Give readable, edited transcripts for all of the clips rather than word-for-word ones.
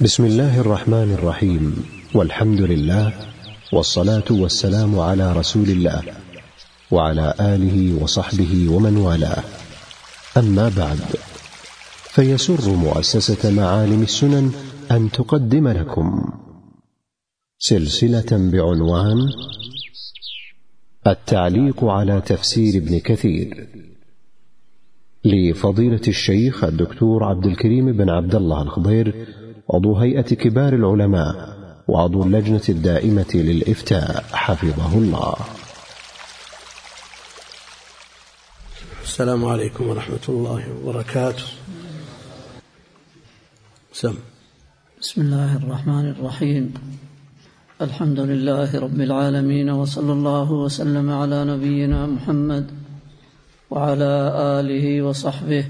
بسم الله الرحمن الرحيم، والحمد لله، والصلاة والسلام على رسول الله وعلى آله وصحبه ومن والاه. أما بعد، فيسر مؤسسة معالم السنن أن تقدم لكم سلسلة بعنوان التعليق على تفسير ابن كثير لفضيلة الشيخ الدكتور عبد الكريم بن عبد الله الخضير، عضو هيئة كبار العلماء وعضو اللجنة الدائمة للإفتاء، حفظه الله. السلام عليكم ورحمة الله وبركاته. بسم الله الرحمن الرحيم. الحمد لله رب العالمين، وصلى الله وسلم على نبينا محمد وعلى آله وصحبه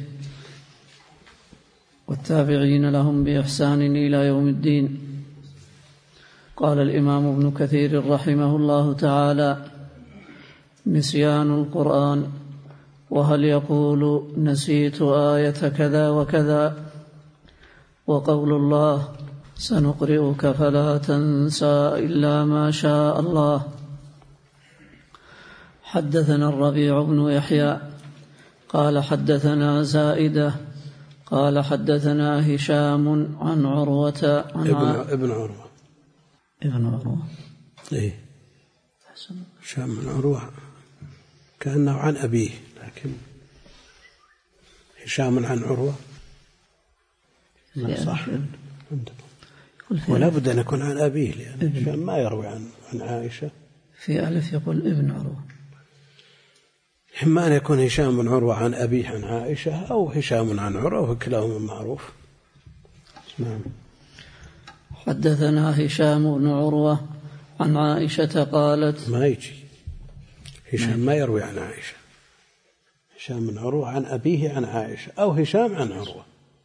والتابعين لهم بإحسان إلى يوم الدين. قال الإمام ابن كثير رحمه الله تعالى: نسيان القرآن، وهل يقول نسيت آية كذا وكذا، وقول الله سنقرئك فلا تنسى إلا ما شاء الله. حدثنا الربيع بن يحيى قال حدثنا زائدة قال حدثنا هشام عن عروة ابن عروة إيه؟ هشام من عروة كأنه عن أبيه، لكن هشام عن عروة صح، ولا بد أن يكون عن أبيه، لأن هشام ما يروي عن عائشة. في ألف يقول ابن عروة، إما أن يكون هشام بن عروة عن أبيه عن عائشة، أو هشام عن عروة، وكلاهما معروف. نعم. حدثنا هشام بن عروة عن عائشة قالت، ما يجي هشام ما يروي عن عائشة، هشام بن عروة عن أبيه عن عائشة، أو هشام عن عروة.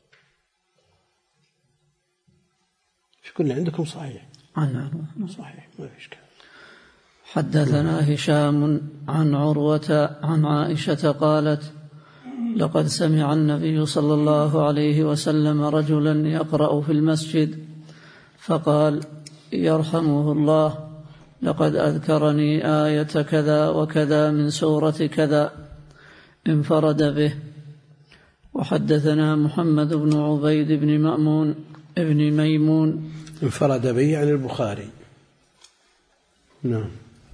في كل عندكم صحيح عن عروة، صحيح، ما في إشكال. حدثنا هشام عن عروة عن عائشة قالت: لقد سمع النبي صلى الله عليه وسلم رجلا يقرأ في المسجد فقال: يرحمه الله، لقد أذكرني آية كذا وكذا من سورة كذا، انفرد به. وحدثنا محمد بن عبيد بن مأمون ابن ميمون، انفرد به عن البخاري. نعم.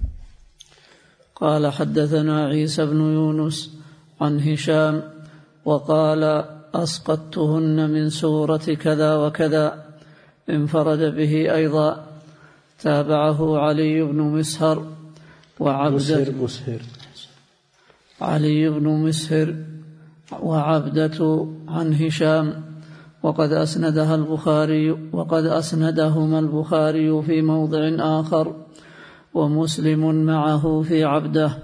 قال حدثنا عيسى بن يونس عن هشام وقال: أسقطتهن من سورة كذا وكذا، انفرد به أيضا. تابعه علي بن مسهر علي بن مسهر وعبدة عن هشام، وقد أسندهما البخاري في موضع آخر، ومسلم معه في عبده.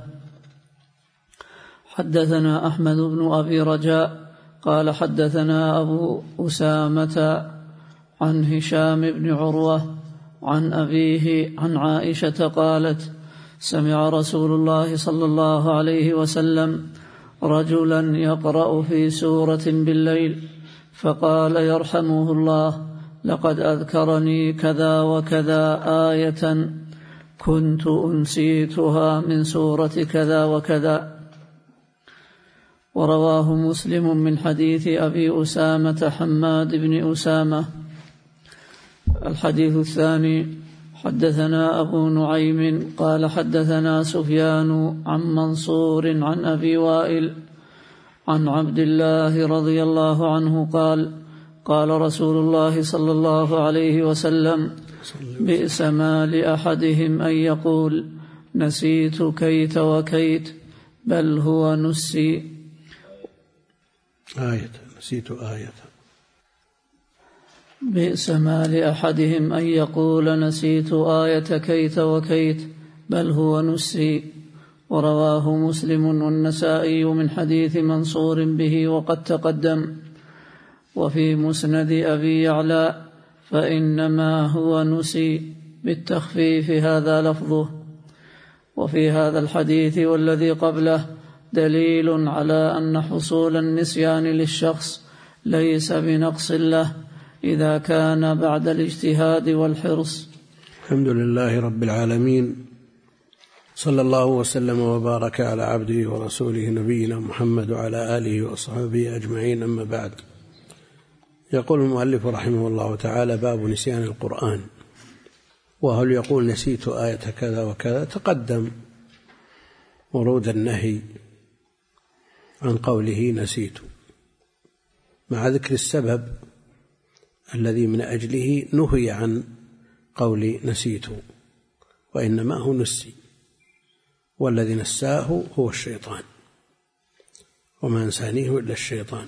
حدثنا أحمد بن أبي رجاء قال حدثنا أبو أسامة عن هشام بن عروة عن أبيه عن عائشة قالت: سمع رسول الله صلى الله عليه وسلم رجلا يقرأ في سورة بالليل فقال: يرحمه الله، لقد أذكرني كذا وكذا آية كنت أنسيتها من سورة كذا وكذا. ورواه مسلم من حديث أبي أسامة حماد بن أسامة. الحديث الثاني: حدثنا أبو نعيم قال حدثنا سفيان عن منصور عن أبي وائل عن عبد الله رضي الله عنه قال: قال رسول الله صلى الله عليه وسلم: بئس ما لأحدهم أن يقول نسيت كيت وكيت، بل هو نسي نسيت آية. بئس ما لأحدهم أن يقول نسيت آية كيت وكيت، بل هو نسي. ورواه مسلم والنسائي من حديث منصور به وقد تقدم. وفي مسند أبي يعلى: فإنما هو نسي بالتخفيف، هذا لفظه. وفي هذا الحديث والذي قبله دليل على أن حصول النسيان للشخص ليس بنقص له، إذا كان بعد الاجتهاد والحرص. الحمد لله رب العالمين، صلى الله وسلم وبارك على عبده ورسوله نبينا محمد وعلى آله وصحبه أجمعين، أما بعد. يقول المؤلف رحمه الله تعالى: باب نسيان القرآن. وهل يقول نسيت آية كذا وكذا؟ تقدم ورود النهي عن قوله نسيت، مع ذكر السبب الذي من أجله نهي عن قول نسيت، وإنما هو نسي، والذي نساه هو الشيطان، وما نسانيه إلا الشيطان.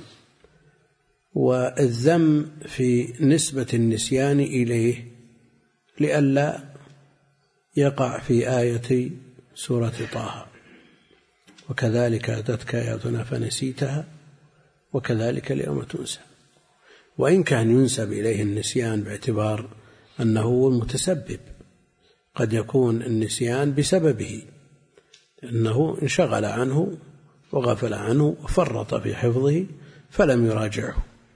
والذم في نسبة النسيان إليه لئلا يقع في آية سورة طه: وكذلك أتتك آياتنا فنسيتها وكذلك اليوم تنسى. وإن كان ينسب إليه النسيان باعتبار أنه هو المتسبب، قد يكون النسيان بسببه، لأنه انشغل عنه وغفل عنه وفرط في حفظه فلم يراجعه.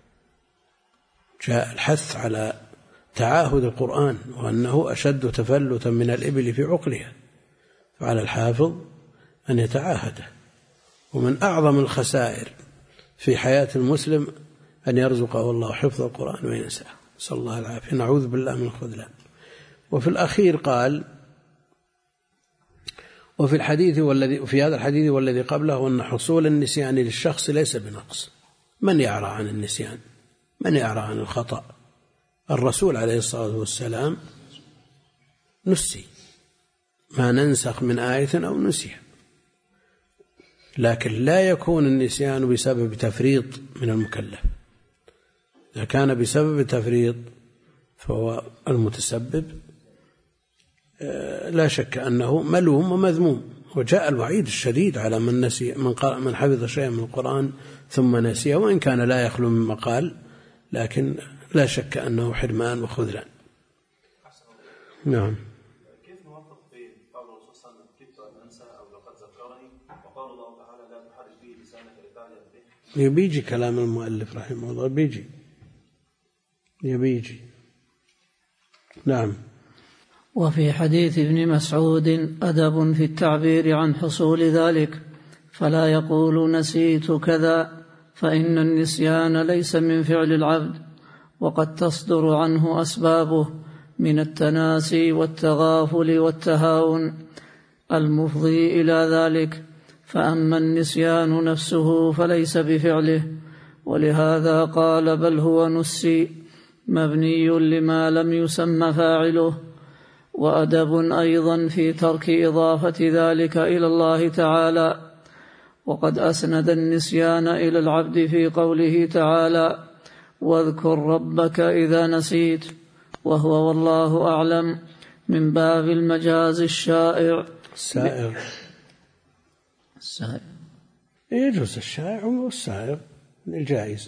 جاء الحث على تعاهد القرآن، وأنه أشد تفلتا من الإبل في عقلها، فعلى الحافظ أن يتعاهده. ومن أعظم الخسائر في حياة المسلم أن يرزقه الله حفظ القرآن وينساه، نسأل الله العافية، نعوذ بالله من الخذلان. وفي الأخير قال: وفي هذا الحديث والذي قبله أن حصول النسيان للشخص ليس بنقص. من يعرى عن النسيان؟ من يعرى عن الخطأ؟ الرسول عليه الصلاة والسلام نسي، ما ننسخ من آية أو نسيها، لكن لا يكون النسيان بسبب تفريط من المكلف. إذا كان بسبب تفريط فهو المتسبب لا شك أنه ملوم ومذموم. وجاء الوعيد الشديد على من نسي، من حفظ شيئا من القرآن ثم نسيه، وإن كان لا يخلو من مقال، لكن لا شك أنه حرمان وخذلان. نعم. كيف نوفق بين قول الرسول صلى الله عليه وسلم: كدت أن أنسى أو لقد ذكرني، وقول الله تعالى: لا تحرك به لسانك لتعجل به؟ يبيجي كلام المؤلف رحمه الله، يبيجي. نعم. وفي حديث ابن مسعود أدب في التعبير عن حصول ذلك، فلا يقول نسيت كذا، فإن النسيان ليس من فعل العبد، وقد تصدر عنه أسبابه من التناسي والتغافل والتهاون المفضي إلى ذلك. فأما النسيان نفسه فليس بفعله، ولهذا قال: بل هو نسي، مبني لما لم يسم فاعله. وأدب أيضا في ترك إضافة ذلك إلى الله تعالى، وقد أسند النسيان إلى العبد في قوله تعالى: واذكر ربك إذا نسيت، وهو والله أعلم من باب المجاز الشائع. السائر يجوز الشائع والسائر الجائز،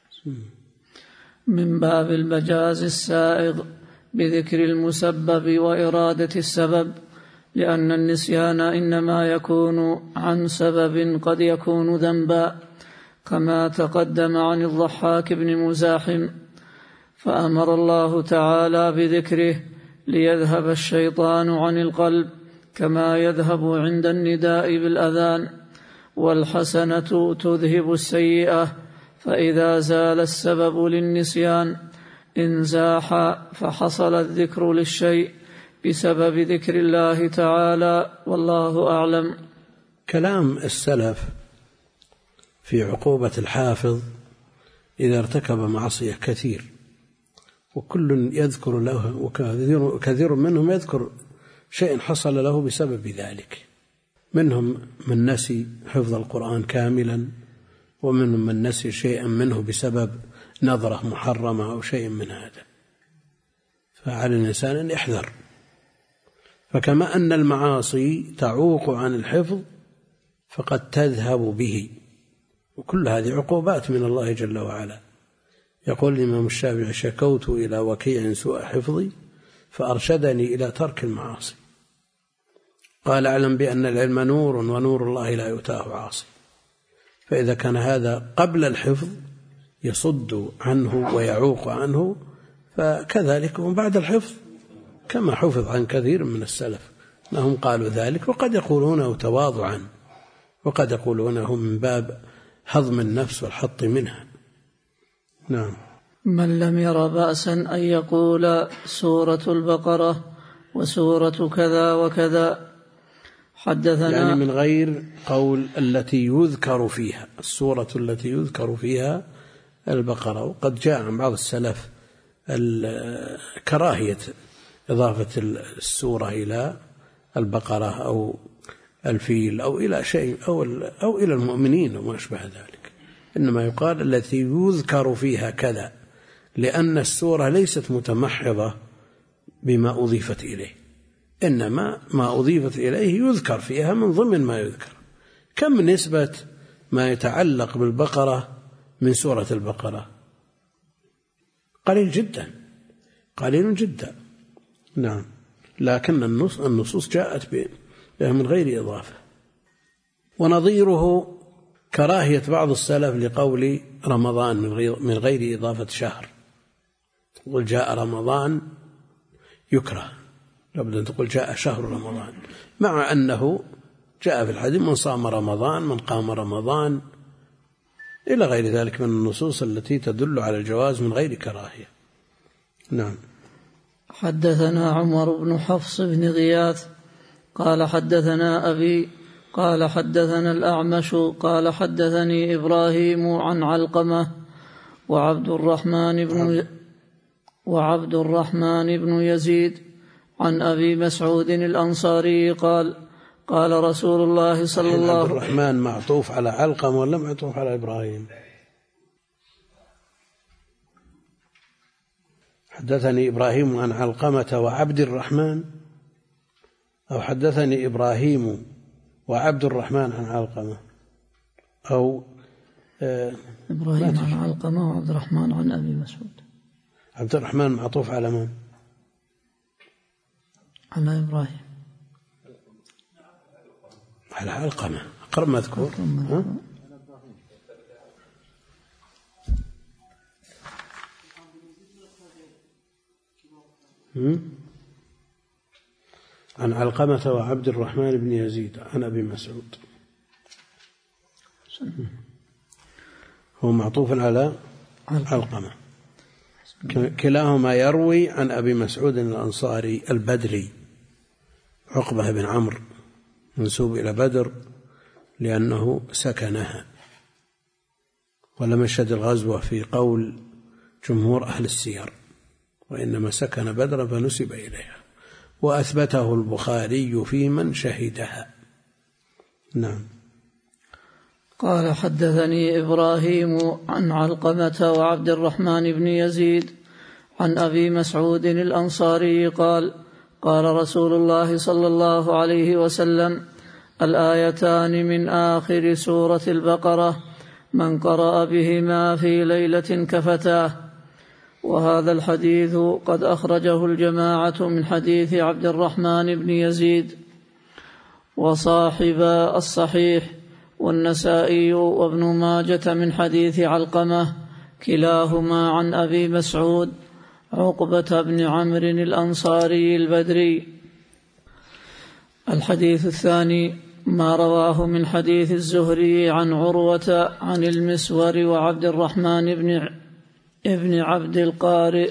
من باب المجاز السائغ بذكر المسبب وإرادة السبب، لأن النسيان إنما يكون عن سبب قد يكون ذنبا، كما تقدم عن الضحاك بن مزاحم. فأمر الله تعالى بذكره ليذهب الشيطان عن القلب، كما يذهب عند النداء بالأذان. والحسنة تذهب السيئة، فإذا زال السبب للنسيان انزاح، فحصل الذكر للشيء بسبب ذكر الله تعالى، والله أعلم. كلام السلف في عقوبة الحافظ إذا ارتكب معصية كثير، وكل يذكر له، وكثير منهم يذكر شيء حصل له بسبب ذلك. منهم من نسي حفظ القرآن كاملا، ومنهم من نسي شيئا منه بسبب نظرة محرمة أو شيء من هذا. فعلى الإنسان أن يحذر. فكما أن المعاصي تعوق عن الحفظ فقد تذهب به، وكل هذه عقوبات من الله جل وعلا. يقول الإمام الشافعي: شكوت إلى وكيع سوء حفظي فأرشدني إلى ترك المعاصي. قال: اعلم بأن العلم نور، ونور الله لا يؤتاه عاصي. فإذا كان هذا قبل الحفظ يصد عنه ويعوق عنه، فكذلك هم بعد الحفظ كما حفظ عن كثير من السلف أنهم قالوا ذلك، وقد يقولونه تواضعا، وقد يقولونه من باب هضم النفس والحط منها. نعم. من لم ير بأسا أن يقول سورة البقرة وسورة كذا وكذا. حدثنا يعني من غير قول التي يذكر فيها، السورة التي يذكر فيها البقرة. وقد جاء عن بعض السلف كراهية إضافة السورة إلى البقرة أو الفيل أو إلى شيء أو إلى المؤمنين وما أشبه ذلك، إنما يقال التي يذكر فيها كذا، لأن السورة ليست متمحضة بما أضيفت إليه، إنما ما أضيفت إليه يذكر فيها من ضمن ما يذكر. كم نسبة ما يتعلق بالبقرة من سورة البقرة؟ قليل جدا، قليل جدا. نعم. لكن النصوص جاءت بها من غير إضافة. ونظيره كراهية بعض السلف لقول رمضان من غير إضافة شهر. تقول جاء رمضان يكره، لابد أن تقول جاء شهر رمضان، مع أنه جاء في الحديث من صام رمضان، من قام رمضان، إلى غير ذلك من النصوص التي تدل على الجواز من غير كراهية. نعم. حدثنا عمر بن حفص بن غياث قال حدثنا أبي قال حدثنا الأعمش قال حدثني إبراهيم عن علقمة وعبد الرحمن بن يزيد عن أبي مسعود الأنصاري قال قال رسول الله صلى الله عليه وسلم. عبد الرحمن معطوف على علقمة ولا معطوف على إبراهيم؟ حدثني إبراهيم عن علقمة وعبد الرحمن، أو حدثني إبراهيم وعبد الرحمن عن علقمة، أو إبراهيم عن علقمة وعبد الرحمن عن أبي مسعود. عبد الرحمن معطوف على من؟ على إبراهيم، على علقمة أقرب مذكور. عن علقمة وعبد الرحمن بن يزيد عن أبي مسعود، هو معطوف على علقمة، كلاهما يروي عن أبي مسعود الأنصاري البدري عقبة بن عمرو، منسوب إلى بدر لأنه سكنها، ولم يشهد الغزوة في قول جمهور أهل السير، وإنما سكن بدرا فنسب إليها، وأثبته البخاري في من شهدها. نعم. قال حدثني إبراهيم عن علقمة وعبد الرحمن بن يزيد عن أبي مسعود الأنصاري قال قال رسول الله صلى الله عليه وسلم: الآيتان من آخر سورة البقرة من قرأ بهما في ليلة كفتاه. وهذا الحديث قد أخرجه الجماعة من حديث عبد الرحمن بن يزيد وصاحب الصحيح والنسائي وابن ماجة من حديث علقمة، كلاهما عن أبي مسعود عقبة بن عمرو الأنصاري البدري. الحديث الثاني ما رواه من حديث الزهري عن عروة عن المسور وعبد الرحمن ابن عبد القارئ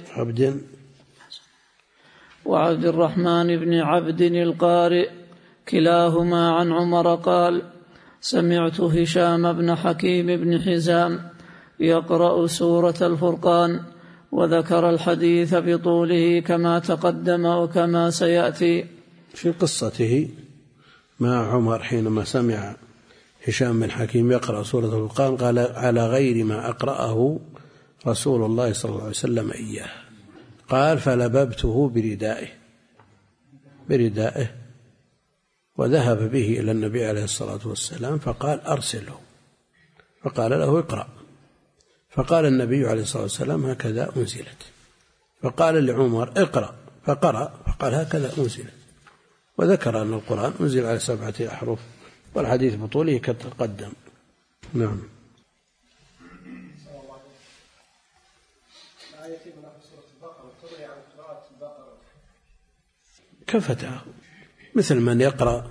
وعبد الرحمن بن عبد القارئ كلاهما عن عمر قال: سمعت هشام بن حكيم بن حزام يقرأ سورة الفرقان، وذكر الحديث بطوله كما تقدم وكما سيأتي. في قصته مع عمر حينما سمع هشام بن حكيم يقرأ سورة الفرقان قال: على غير ما أقرأه رسول الله صلى الله عليه وسلم إياه. قال: فلببته بردائه وذهب به إلى النبي عليه الصلاة والسلام فقال: أرسله، فقال له: اقرأ. فقال النبي عليه الصلاة والسلام: هكذا أنزلت. فقال لعمر: اقرأ، فقرأ فقال: هكذا أنزلت. وذكر أن القرآن أنزل على 7 أحرف، والحديث بطوله كتقدم. نعم. كفتاه، مثل من يقرأ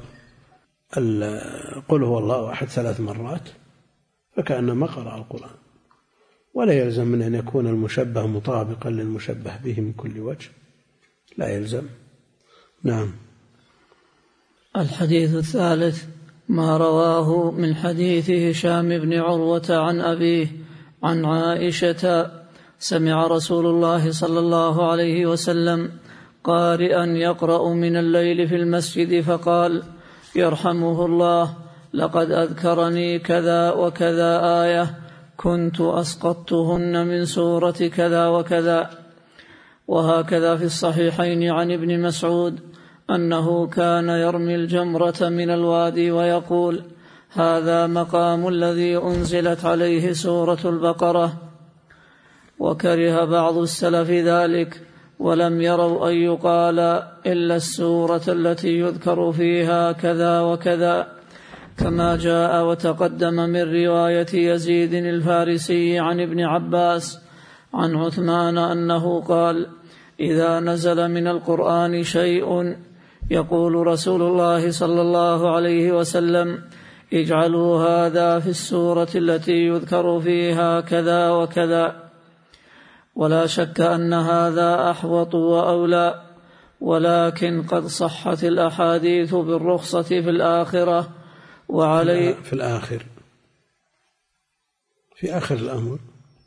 قل هو الله أحد 3 مرات فكأنما قرأ القرآن، ولا يلزم من أن يكون المشبه مطابقا للمشبه به من كل وجه، لا يلزم. نعم. الحديث الثالث ما رواه من حديث هشام بن عروة عن أبيه عن عائشة سمع رسول الله صلى الله عليه وسلم قارئا يقرأ من الليل في المسجد فقال يرحمه الله لقد أذكرني كذا وكذا آية كنت أسقطتهن من سورة كذا وكذا. وهكذا في الصحيحين عن ابن مسعود أنه كان يرمي الجمرة من الوادي ويقول هذا مقام الذي أنزلت عليه سورة البقرة. وكره بعض السلف ذلك ولم يروا أن يقال إلا السورة التي يذكر فيها كذا وكذا، كما جاء وتقدم من رواية يزيد الفارسي عن ابن عباس عن عثمان أنه قال إذا نزل من القرآن شيء يقول رسول الله صلى الله عليه وسلم اجعلوا هذا في السورة التي يذكر فيها كذا وكذا. ولا شك أن هذا أحوط وأولى، ولكن قد صحت الأحاديث بالرخصة في الآخرة وعليه في آخر الأمر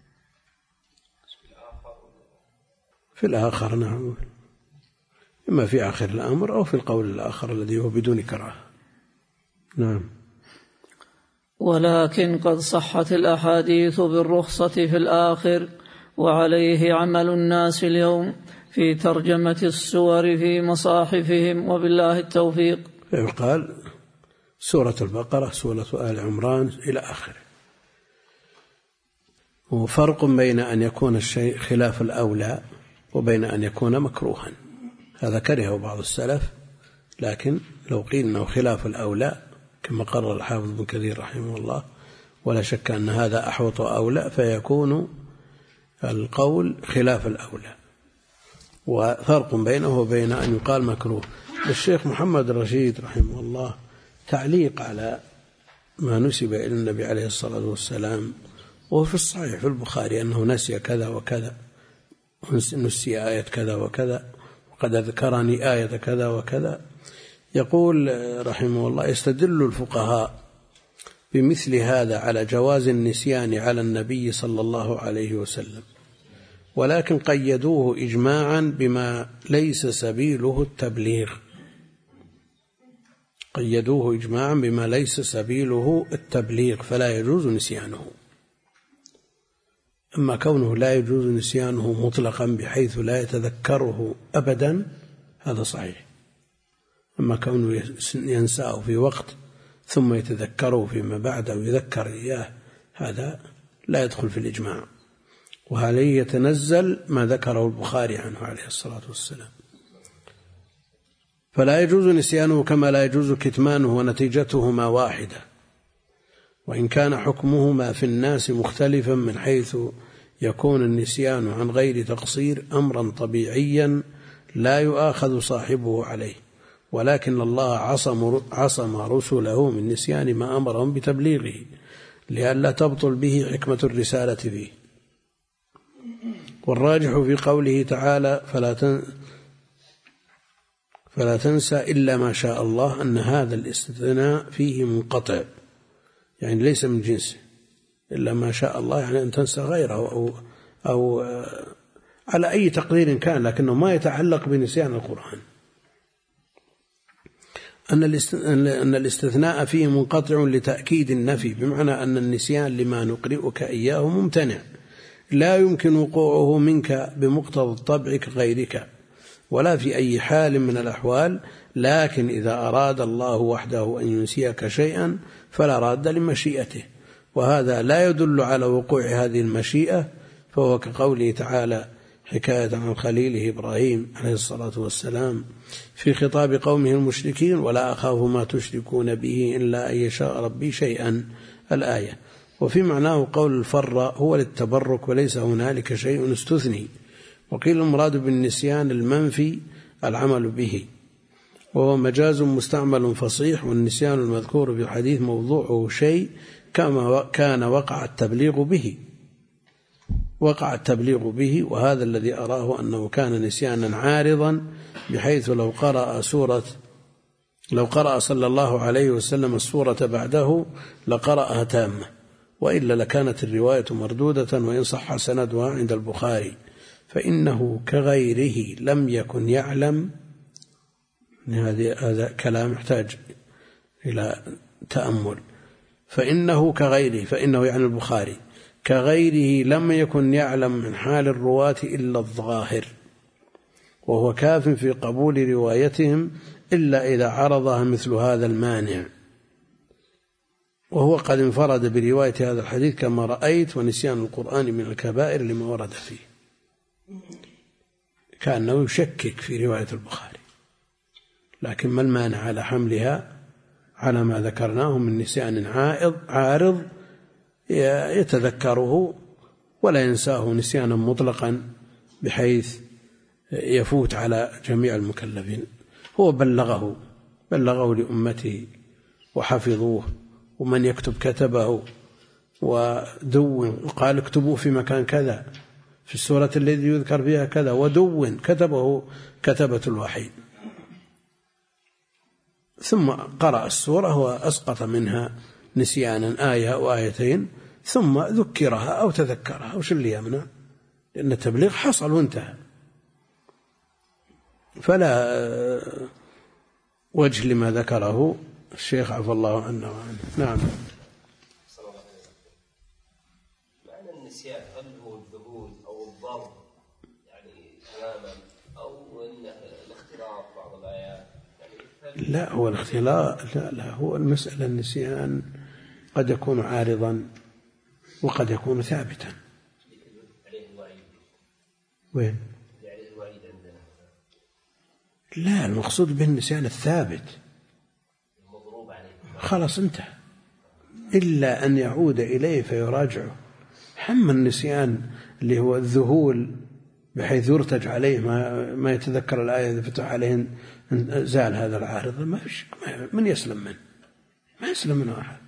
في الآخر. نعم، إما في آخر الأمر أو في القول الآخر الذي هو بدون كراهة. نعم. ولكن قد صحت الأحاديث بالرخصة في الآخر وعليه عمل الناس اليوم في ترجمة السور في مصاحفهم، وبالله التوفيق. يقال سورة البقرة، سورة آل عمران إلى آخره. وفرق بين أن يكون الشيء خلاف الأولى وبين أن يكون مكروها، هذا كرهه بعض السلف، لكن لو قيل أنه خلاف الأولى كما قرر الحافظ ابن كثير رحمه الله ولا شك أن هذا أحوط وأولى، فيكون القول خلاف الأولى. وفرق بينه وبين أن يقال مكروه. الشيخ محمد الرشيد رحمه الله تعليق على ما نسب إلى النبي عليه الصلاة والسلام، وفي الصحيح في البخاري أنه نسي كذا وكذا، نسي آية كذا وكذا، وقد أذكرني آية كذا وكذا. يقول رحمه الله يستدل الفقهاء بمثل هذا على جواز النسيان على النبي صلى الله عليه وسلم، ولكن قيدوه إجماعا بما ليس سبيله التبليغ، قيدوه إجماعا بما ليس سبيله التبليغ فلا يجوز نسيانه. أما كونه لا يجوز نسيانه مطلقا بحيث لا يتذكره أبدا هذا صحيح، أما كونه ينساه في وقت ثم يتذكره فيما بعد أو يذكر إياه هذا لا يدخل في الإجماع، وعليه يتنزل ما ذكره البخاري عنه عليه الصلاة والسلام. فلا يجوز نسيانه كما لا يجوز كتمانه، ونتيجتهما واحدة، وإن كان حكمهما في الناس مختلفا من حيث يكون النسيان عن غير تقصير أمرا طبيعيا لا يؤاخذ صاحبه عليه، ولكن الله عصم رسله من نسيان ما أمرهم بتبليغه لئلا تبطل به حكمة الرسالة فيه. والراجح في قوله تعالى فلا تنسى إلا ما شاء الله أن هذا الاستثناء فيه منقطع، يعني ليس من جنسه، إلا ما شاء الله يعني أن تنسى غيره أو على أي تقدير كان، لكنه ما يتعلق بنسيان القرآن. أن الاستثناء فيه منقطع لتأكيد النفي، بمعنى أن النسيان لما نقرئك إياه ممتنع لا يمكن وقوعه منك بمقتضى الطبع كغيرك ولا في أي حال من الأحوال، لكن إذا أراد الله وحده أن ينسيك شيئا فلا راد لمشيئته، وهذا لا يدل على وقوع هذه المشيئة، فهو كقوله تعالى حكاية عن خليله إبراهيم عليه الصلاة والسلام في خطاب قومه المشركين ولا أخاف ما تشركون به إلا أن يشاء ربي شيئا الآية. وفي معناه قول الفر هو للتبرك وليس هنالك شيء استثني. وقيل المراد بالنسيان المنفي العمل به، وهو مجاز مستعمل فصيح، والنسيان المذكور في الحديث موضوعه شيء كما كان وقع التبليغ به، وهذا الذي أراه أنه كان نسيانا عارضا، بحيث لو قرأ صلى الله عليه وسلم السورة بعده لقرأها تامة، وإلا لكانت الرواية مردودة وإن صح سندها عند البخاري، فإنه كغيره لم يكن يعلم. هذا كلام يحتاج إلى تأمل. فإنه يعني البخاري كغيره لم يكن يعلم من حال الرواة إلا الظاهر، وهو كاف في قبول روايتهم إلا إذا عرضها مثل هذا المانع، وهو قد انفرد برواية هذا الحديث كما رأيت، ونسيان القرآن من الكبائر لما ورد فيه، كأنه يشكك في رواية البخاري، لكن ما المانع على حملها على ما ذكرناه من نسيان عارض يتذكره ولا ينساه نسيانا مطلقا بحيث يفوت على جميع المكلفين. هو بلغه لأمته وحفظوه، ومن يكتب كتبه ودون، وقال اكتبوه في مكان كذا في السورة التي يذكر فيها كذا، ودون كتبه كتبة الوحي، ثم قرأ السورة وأسقط منها نسيانا آية أو آيتين، ثم ذكرها أو تذكرها، وش اللي يمنع؟ لأن التبليغ حصل وانتهى، فلا وجه لما ذكره الشيخ عفى الله عنه وعنه. نعم. معنى النسيان هل هو الذهول أو الضرب يعني تماما، أو إنه الاختلاط بعض الآيات؟ لا، هو الاختلاط لا هو المسألة النسيان قد يكون عارضا وقد يكون ثابتا. وين؟ لا، المقصود به النسيان الثابت، خلاص انتهى، إلا أن يعود إليه فيراجعه. حمى النسيان اللي هو الذهول بحيث يرتج عليه ما يتذكر الآية إذا فتح عليه زال هذا العارض، ما فيش من يسلم منه، ما يسلم منه أحد.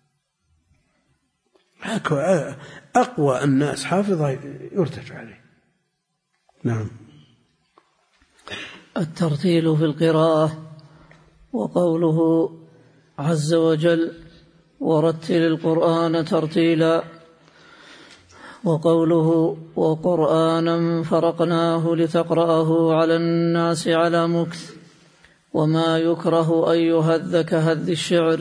أقوى الناس حافظة يرتج عليه. نعم. الترتيل في القراءة، وقوله عز وجل ورتل القرآن ترتيلا، وقوله وقرآنا فرقناه لتقرأه على الناس على مكث، وما يكره أن يهذ كهذ الشعر،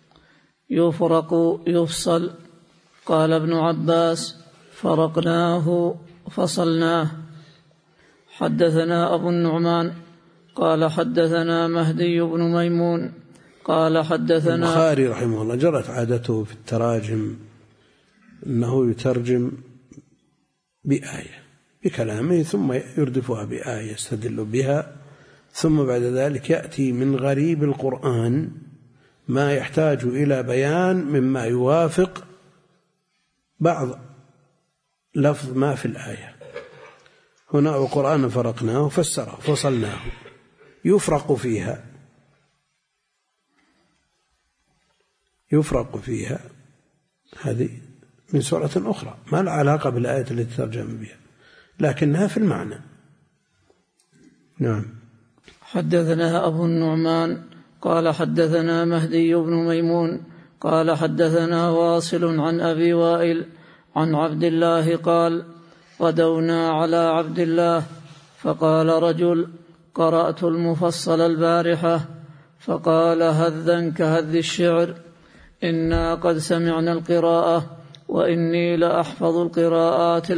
يفرق يفصل. قال ابن عباس فرقناه فصلناه. حدثنا أبو النعمان قال حدثنا مهدي بن ميمون قال حدثنا البخاري رحمه الله جرت عادته في التراجم أنه يترجم بآية بكلامه ثم يردفها بآية يستدل بها، ثم بعد ذلك يأتي من غريب القرآن ما يحتاج إلى بيان مما يوافق بعض لفظ ما في الآية. هنا وقرآن فرقناه فسره فصلناه، يفرق فيها هذه من سورة أخرى ما لها علاقة بالآية التي ترجم بها، لكنها في المعنى. نعم. حدثنا أبو النعمان قال حدثنا مهدي بن ميمون قال حدثنا واصل عن أبي وائل عن عبد الله قال غدونا على عبد الله فقال رجل قرأت المفصل البارحة، فقال هذا كهذ الشعر، إنا قد سمعنا القراءة وإني لأحفظ القراءات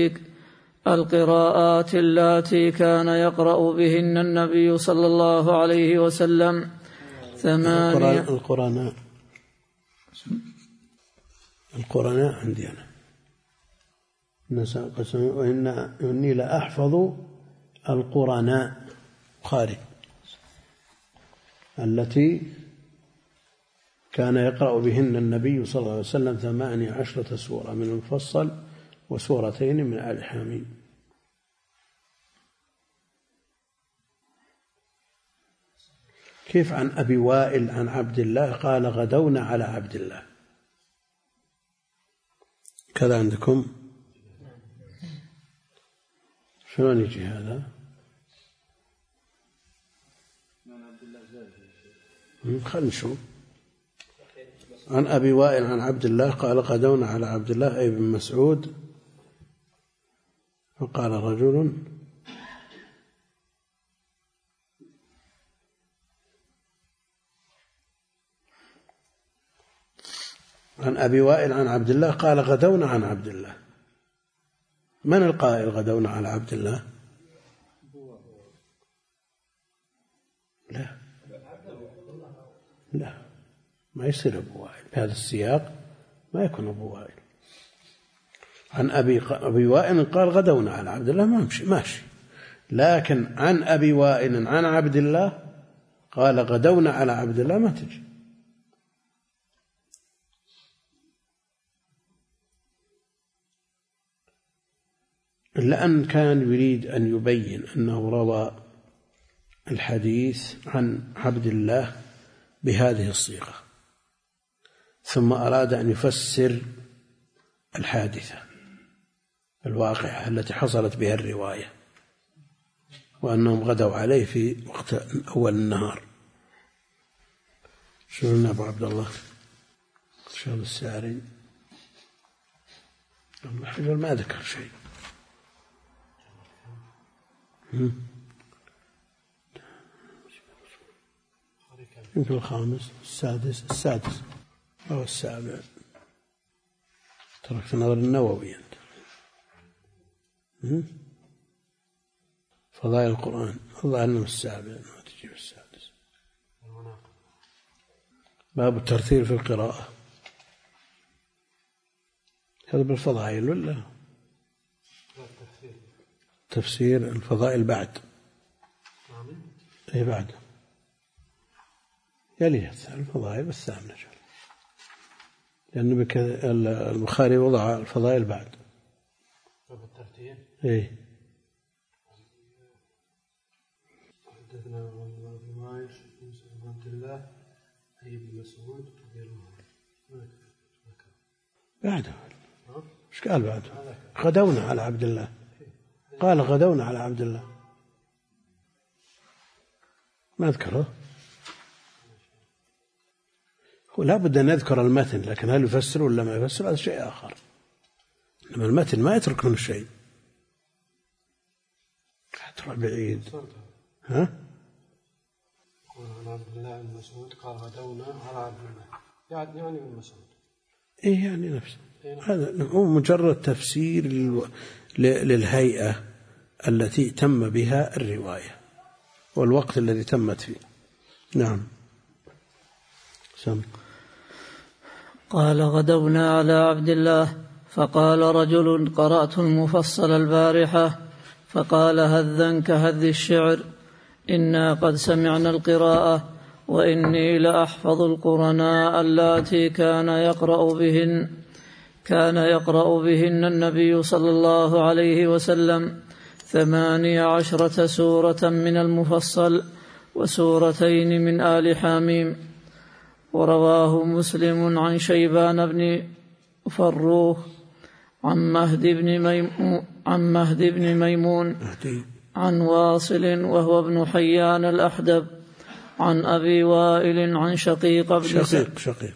التي كان يقرأ بهن النبي صلى الله عليه وسلم 8. القرآن عندي أنا وإني لأحفظ القرآن خارج التي كان يقرأ بهن النبي صلى الله عليه وسلم 18 سورة من المفصل وسورتين من آل حميم. كيف عن أبي وائل عن عبد الله قال غدونا على عبد الله؟ كذا عندكم؟ شلون يجي هذا؟ خلنا نشوف. عن أبي وائل عن عبد الله قال غدونا على عبد الله أي بن مسعود، فقال رجل عن أبي وائل عن عبد الله قال غدونا عن عبد الله. من القائل غدونا على عبد الله؟ لا ما يصير أبو وائل بهذا السياق، ما يكون أبو وائل. عن أبي وائل قال غدونا على عبد الله ماشي، لكن عن أبي وائل عن عبد الله قال غدونا على عبد الله ما تجي. إلا أن كان يريد أن يبين أنه روى الحديث عن عبد الله بهذه الصيغة، ثم أراد أن يفسر الحادثة الواقعة التي حصلت بها الرواية، وأنهم غدوا عليه في وقت أول النهار. شو قلنا أبو عبد الله؟ شو السعري؟ الحجر ما ذكر شيء. يمكن الخامس السادس أو السابع. تركت نظر النووي أنت. فضائل القرآن الله أنه السابع ما تجيب السادس. باب الترتيل في القراءة، هذا بالفضائل ولا تفسير الفضائل بعد؟ أي بعد يلي الفضائل الثامنة، لأن البخاري وضع الفضائل بعد بالترتيب. إيه حدثنا عبد الله بن مسعود بعده. ايش قال بعده؟ غدونا على عبد الله، قال غدونا على عبد الله، ما أذكره. ولا بد أن نذكر المتن، لكن هل يفسر ولا ما يفسر هذا شيء آخر. إنما المتن ما يترك منه شيء، ترى بعيد. ها؟ عن عبد الله بن مسعود قال غدونا على عبد الله، يعني ابن مسعود. إيه يعني نفسه، هذا هو مجرد تفسير للهيئة التي تم بها الرواية والوقت الذي تمت فيه. نعم. سم. قال غدونا على عبد الله، فقال رجل قرأت المفصل البارحة، فقال هذا كهذ الشعر، إنا قد سمعنا القراءة، وإني لأحفظ القرناء اللاتي كان يقرأ بهن النبي صلى الله عليه وسلم 18 سورة من المفصل وسورتين من آل حاميم. ورواه مسلم عن شيبان بن فروخ عن مهد بن ميمون عن واصل وهو ابن حيان الأحدب عن أبي وائل عن شقيق بن شقيق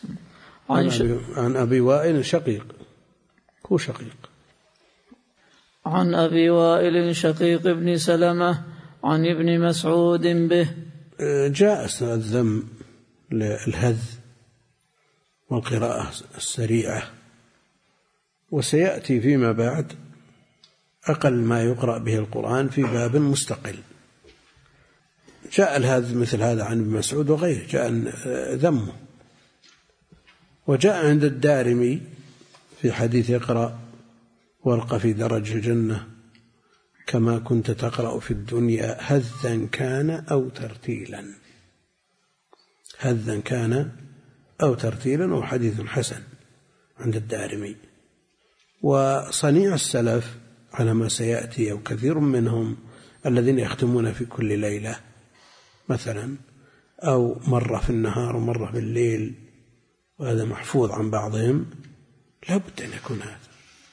عن أبي وائل شقيق هو شقيق عن أبي وائل شقيق بن سلمة عن ابن مسعود به. جاء الذم للهذ والقراءة السريعة، وسيأتي فيما بعد أقل ما يقرأ به القرآن في باب مستقل. جاء الهذ مثل هذا عن ابن مسعود وغيره، جاء ذمه. وجاء عند الدارمي في حديث اقرأ وارق في درج الجنة كما كنت تقرأ في الدنيا هذا كان أو ترتيلا، هذا كان أو ترتيلا، وحديث حسن عند الدارمي. وصنيع السلف على ما سيأتي أو كثير منهم الذين يختمون في كل ليلة مثلا أو مرة في النهار ومرة بالليل، وهذا محفوظ عن بعضهم، لا بد أن يكون هذا.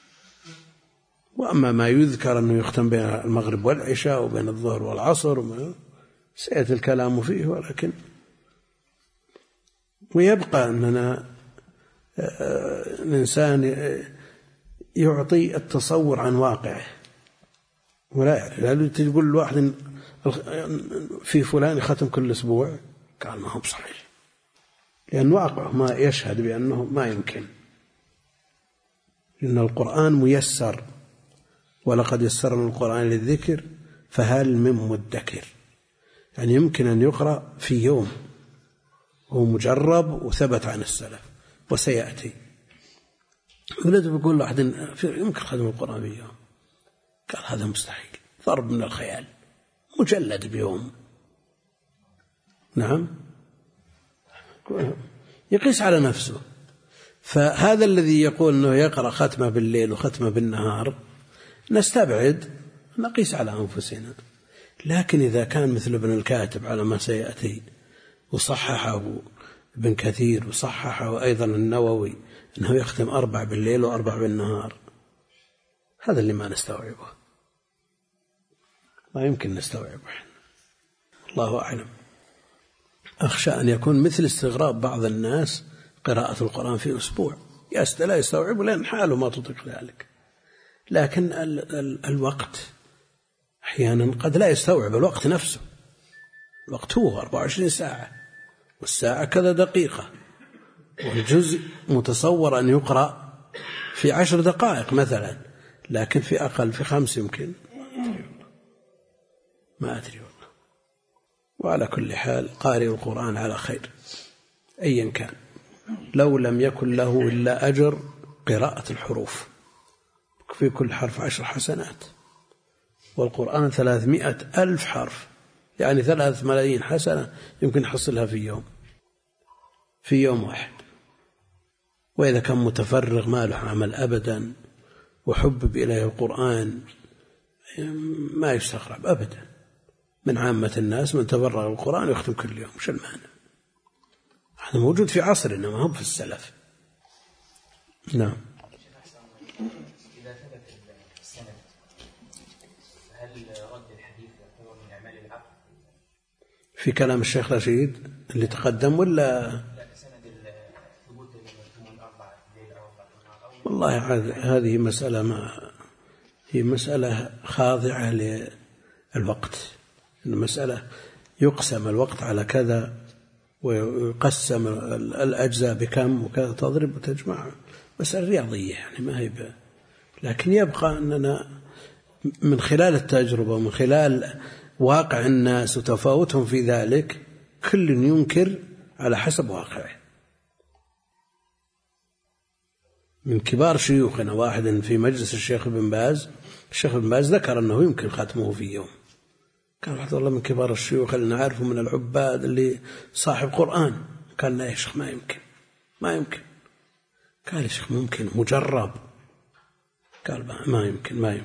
وأما ما يذكر أنه يختم بين المغرب والعشاء وبين الظهر والعصر سيأتي الكلام فيه، ولكن ويبقى أننا الإنسان يعطي التصور عن واقعه ولا يعرف. هل تقول الواحد في فلان ختم كل أسبوع؟ قال ما هو بصحيح، لأن واقعه ما يشهد بأنه ما يمكن، إن القرآن ميسر، ولقد يسرنا القرآن للذكر فهل من مدكر، يعني يمكن أن يقرأ في يوم، هو مجرب وثبت عن السلف وسيأتي. ولد بيقول واحد يمكن ختم القرآن بيوم، قال هذا مستحيل، ضرب من الخيال، مجلد بيوم. نعم، يقيس على نفسه. فهذا الذي يقول أنه يقرأ ختمة بالليل وختمة بالنهار نستبعد، نقيس على أنفسنا. لكن إذا كان مثل ابن الكاتب على ما سيأتي، وصححه ابن كثير وصححه أيضا النووي أنه يختم 4 بالليل و4 بالنهار، هذا اللي ما نستوعبه، ما يمكن نستوعبه. الله أعلم. أخشى أن يكون مثل استغراب بعض الناس قراءة القرآن في أسبوع، لا يستوعب لأن حاله ما تطيق ذلك. لكن الوقت أحيانا قد لا يستوعب الوقت نفسه، الوقت هو 24 ساعة، والساعة كذا دقيقة، والجزء متصور أن يقرأ في 10 دقائق مثلا، لكن في أقل، في 5 يمكن، ما أدري والله. وعلى كل حال قارئ القرآن على خير أيا كان، لو لم يكن له إلا أجر قراءة الحروف، في كل حرف 10 حسنات، والقرآن 300,000 حرف، يعني 3 ملايين حسنة يمكن يحصلها في يوم واحد. وإذا كان متفرغ ما له عمل أبدا وحبب إليه القرآن ما يستغرب أبدا من عامة الناس من تفرغ القرآن يختم كل يوم، شو المعنى؟ هذا موجود في عصرنا، ما هو في السلف. نعم. إذا ثبت السند هل رد الحديث يكون من أعمال العقل؟ في كلام الشيخ رشيد اللي تقدم ولا؟ لا، سند ثبوت الثمن 4 ليل أو 4 نهار. والله هذه مسألة، ما هي مسألة خاضعة للوقت. المسألة يقسم الوقت على كذا ويقسم الأجزاء بكم وكذا، تضرب وتجمع، مسألة رياضية يعني ما هي لكن يبقى أننا من خلال التجربة ومن خلال واقع الناس وتفاوتهم في ذلك كل ينكر على حسب واقعه. من كبار شيوخنا واحد في مجلس الشيخ ابن باز، الشيخ ابن باز ذكر أنه يمكن ختمه في يوم، قال واحد والله من كبار الشيوخ اللي نعرفه من العباد اللي صاحب قرآن، قال لا يا شيخ ما يمكن. قال يا شيخ ممكن، مجرب. قال ما يمكن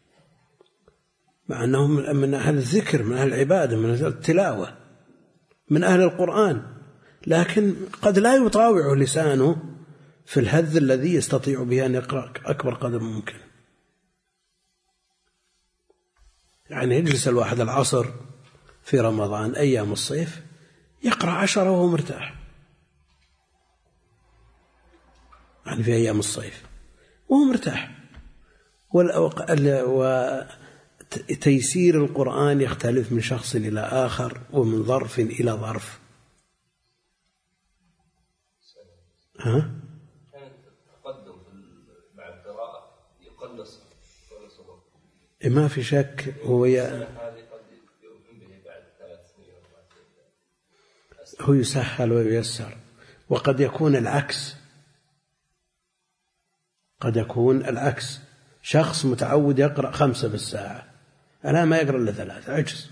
مع أنهم من أهل الذكر، من أهل العبادة، من أهل التلاوة، من أهل القرآن، لكن قد لا يطاوع لسانه في الهذ الذي يستطيع به أن يقرأ أكبر قدر ممكن. يعني يجلس الواحد العصر في رمضان أيام الصيف يقرأ 10 وهو مرتاح، يعني في أيام الصيف وهو مرتاح. وتيسير القرآن يختلف من شخص إلى آخر ومن ظرف إلى ظرف. كان التقدم مع القراءة يقلص ما في شك. هو يسهل وييسر، وقد يكون العكس. قد يكون العكس، شخص متعود يقرأ 5 بالساعة، أنا ما يقرأ إلا 3، عجز.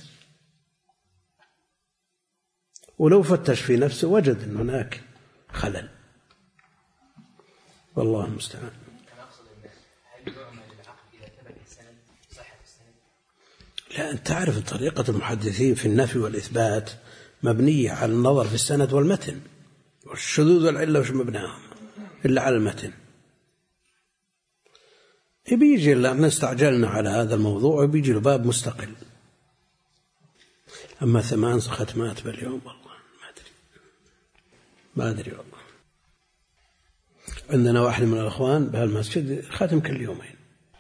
ولو فتش في نفسه وجد أن هناك خلل، والله المستعان. لا، أنت تعرف طريقة المحدثين في النفي والإثبات مبنية على النظر في السند والمتن، والشذوذ والعلة وش مبناهم إلا على المتن. بيجي لأن استعجلنا على هذا الموضوع وبيجي له باب مستقل. أما 8 ختمات باليوم والله ما أدري والله. عندنا واحد من الأخوان بهالمسجد ختم كل يومين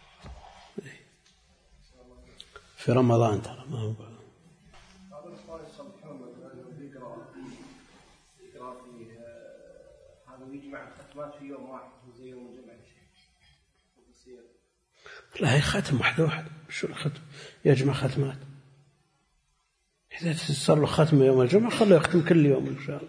في رمضان، ترى ما هو في يوم واحد زي يوم الجمعة. لا، هي ختم واحد واحد. شو الختم؟ يجمع ختمات. إذا تسر له ختم يوم الجمعة خليه يختم كل يوم إن شاء الله.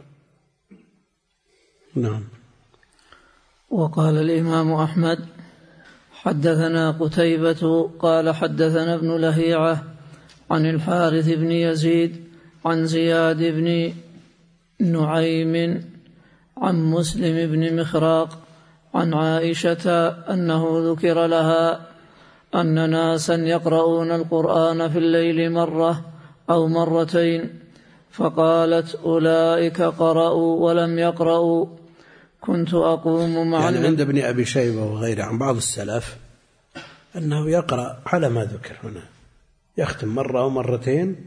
نعم. وقال الإمام أحمد حدثنا قتيبة قال حدثنا ابن لهيعة عن الحارث بن يزيد عن زياد بن نعيم عن مسلم بن مخراق عن عائشة أنه ذكر لها أن ناسا يقرؤون القرآن في الليل مرة أو مرتين، فقالت أولئك قرأوا ولم يقرأوا، كنت أقوم مع يعني عند ابن أبي شيبة وغيره عن بعض السلف أنه يقرأ على ما ذكر هنا، يختم مرة أو مرتين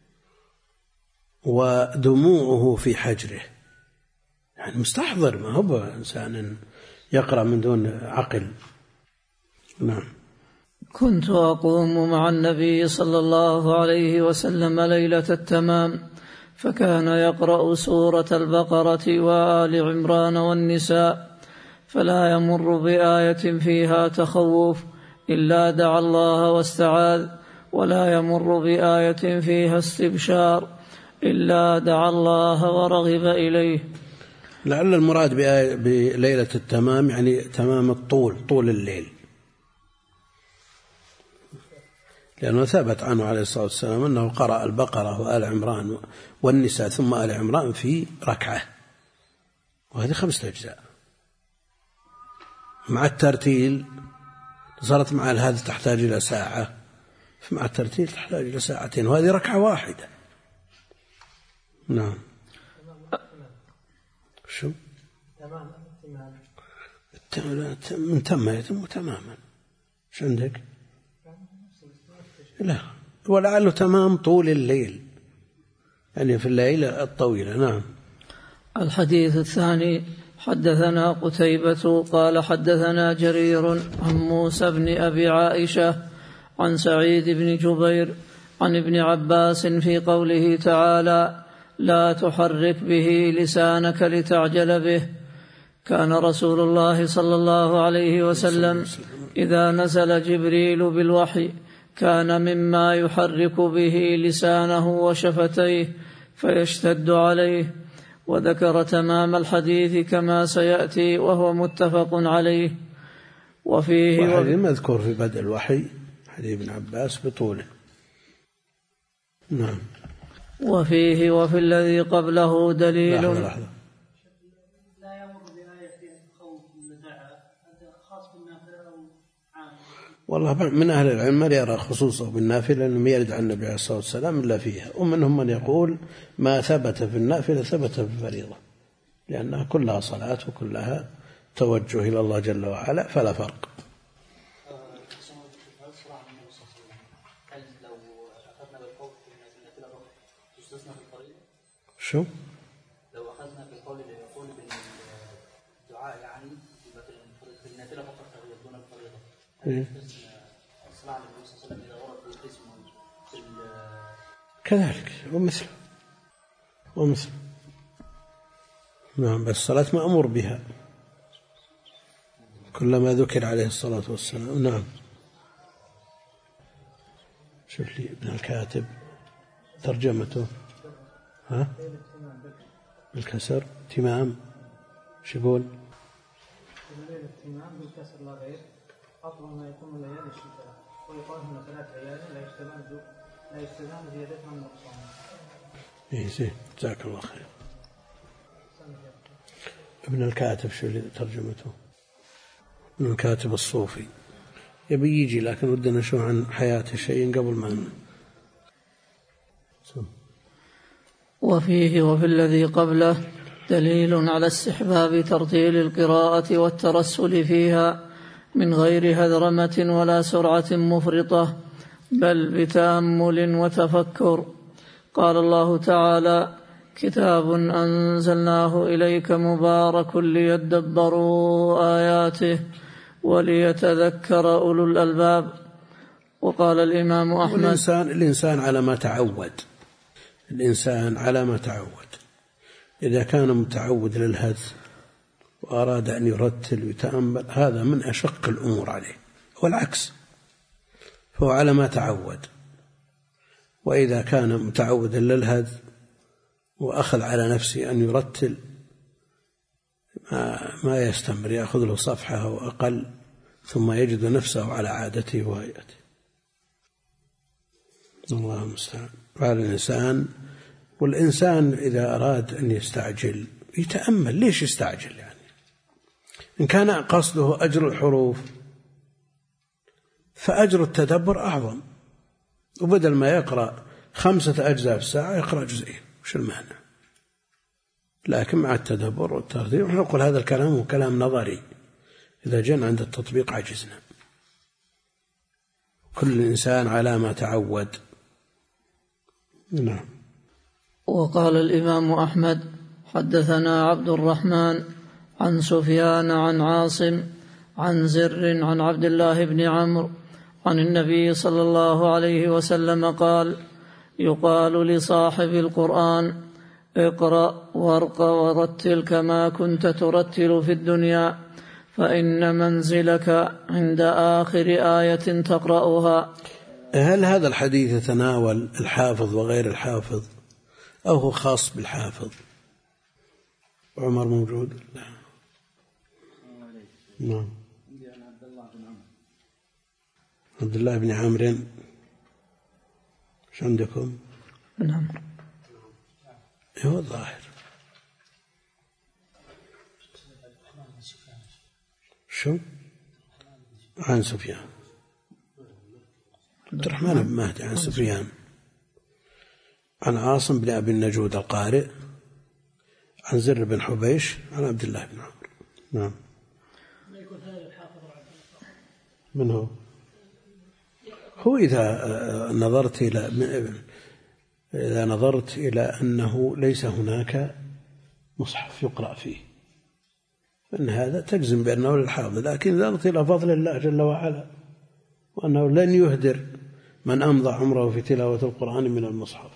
ودموعه في حجره، يعني مستحضر، ما هو إنسان يقرأ من دون عقل. نعم. كنت أقوم مع النبي صلى الله عليه وسلم ليلة التمام، فكان يقرأ سورة البقرة وآل عمران والنساء، فلا يمر بآية فيها تخوف إلا دعا الله واستعاذ، ولا يمر بآية فيها استبشار إلا دعا الله ورغب إليه. لعل المراد بليلة التمام يعني تمام الطول، طول الليل، لأنه ثبت عنه عليه الصلاة والسلام أنه قرأ البقرة وآل عمران والنساء ثم آل عمران في ركعة، وهذه 5 أجزاء مع الترتيل. صارت مع هذه تحتاج إلى ساعة، فمع الترتيل تحتاج إلى 2 ساعات، وهذه ركعة واحدة. نعم. شو؟ من تم يتم تماما. شو عندك؟ لا، ولعله تمام طول الليل، يعني في الليل الطويلة. نعم. الحديث الثاني حدثنا قتيبة قال حدثنا جرير عن موسى بن أبي عائشة عن سعيد بن جبير عن ابن عباس في قوله تعالى لا تحرك به لسانك لتعجل به. كان رسول الله صلى الله عليه وسلم إذا نزل جبريل بالوحي كان مما يحرك به لسانه وشفتيه فيشتد عليه. وذكر تمام الحديث كما سيأتي وهو متفق عليه. وفيه مذكور في بدء الوحي حديث ابن عباس بطوله. نعم. وفيه وفي الذي قبله دليل. لحظة. لا يمر بآية خوف الدعاء، هذا خاص بالنافلة أو عام؟ والله من أهل العلم من يرى خصوصه بالنافلة لأنه يرد عن النبي عليه الصلاة والسلام إلا فيها، ومنهم من يقول ما ثبت في النافلة ثبت في الفريضة، لأنها كلها صلاة وكلها توجه إلى الله جل وعلا، فلا فرق. شو؟ لو أخذنا بالقول اللي يقول بالدعاء يعني في النافلة فقط دون الفريضة، هل الصلاة على النبي صلى الله عليه وسلم إذا ورد بالقسم كذلك ومثل نعم، بس الصلاة مأمور بها كلما ذكر عليه الصلاة والسلام. نعم. شوف لي ابن الكاتب ترجمته. ها؟ بالكسر تمام. شو يقول؟ الليل التمام بالكسر لا غير، أطول ما يكون ليالي الشتاء، ويقال هنا 3 ليال لا يستدام زيادتها من نقصان. إيه زين، جزاك الله خير. ابن الكاتب شو اللي ترجمته؟ ابن الكاتب الصوفي يبي يجي، لكن ودنا شو عن حياته شيء قبل ما وفيه وفي الذي قبله دليل على استحباب ترتيل القراءة والترسل فيها من غير هذرمة ولا سرعة مفرطة، بل بتأمل وتفكر. قال الله تعالى: كتاب أنزلناه إليك مبارك ليدبروا آياته وليتذكر أولو الألباب. وقال الإمام أحمد: الإنسان على ما تعود، الإنسان على ما تعود. إذا كان متعود للهز وأراد أن يرتل ويتأمل، هذا من أشق الأمور عليه، والعكس فهو على ما تعود. وإذا كان متعودا للهز وأخذ على نفسه أن يرتل، ما يستمر، يأخذ له صفحة أو أقل ثم يجد نفسه على عادته وهيئته. الله المستعان. قال الإنسان، والإنسان إذا أراد أن يستعجل يتأمل. ليش يستعجل؟ يعني إن كان قصده أجر الحروف فأجر التدبر أعظم، وبدل ما يقرأ 5 أجزاء في الساعة يقرأ جزئين، وش المعنى؟ لكن مع التدبر والترتيب، نقول هذا الكلام هو كلام نظري، إذا جاء عند التطبيق عجزنا. كل إنسان على ما تعود. نعم. وقال الإمام أحمد: حدثنا عبد الرحمن عن سفيان عن عاصم عن زر عن عبد الله بن عمرو عن النبي صلى الله عليه وسلم قال: يقال لصاحب القرآن: اقرأ وارق ورتل كما كنت ترتل في الدنيا، فإن منزلك عند آخر آية تقرأها. هل هذا الحديث يتناول الحافظ وغير الحافظ أو هو خاص بالحافظ؟ عمر موجود؟ لا. نعم. عبد الله بن عمرو. ايش عندكم؟ بن عمرو. هو الظاهر. شو؟ عن سفيان. عبد الرحمن بن مهدي عن سفيان عن عاصم بن أبي النجود القارئ عن زر بن حبيش عن عبد الله بن عمرو. نعم. من هو؟ هو إذا نظرت إلى أنه ليس هناك مصحف يقرأ فيه، فإن هذا تجزم بأنه للحافظ. لكن إذا نظرت إلى فضل الله جل وعلا وأنه لن يهدر من أمضى عمره في تلاوة القرآن من المصحف.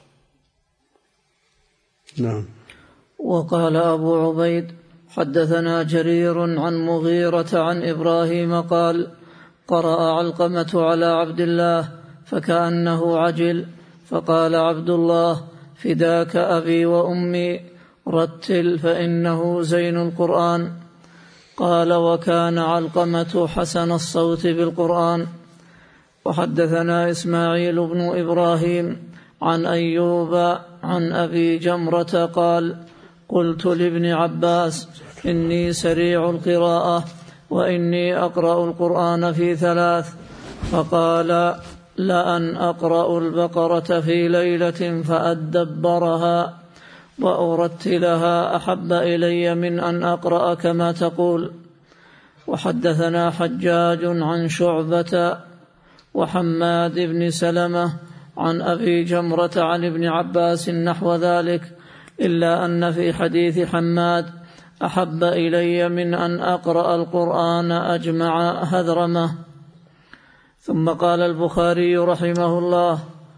نعم. وقال أبو عبيد: حدثنا جرير عن مغيرة عن إبراهيم قال: قرأ علقمة على عبد الله فكأنه عجل، فقال عبد الله: فداك أبي وأمي، رتل فإنه زين القرآن. قال: وكان علقمة حسن الصوت بالقرآن. وحدثنا إسماعيل بن إبراهيم عن أيوب عن أبي جمرة قال: قلت لابن عباس: إني سريع القراءة وإني أقرأ القرآن في 3، فقال: لأن أقرأ البقرة في ليلة فأدبرها وأرتلها أحب إلي من أن أقرأ كما تقول. وحدثنا حجاج عن شعبة وحماد بن سلمة عن أبي جمرة عن ابن عباس نحو ذلك، إلا أن في حديث حماد: أحب إلي من أن أقرأ القرآن أجمع هذرمة. ثم قال البخاري رحمه الله: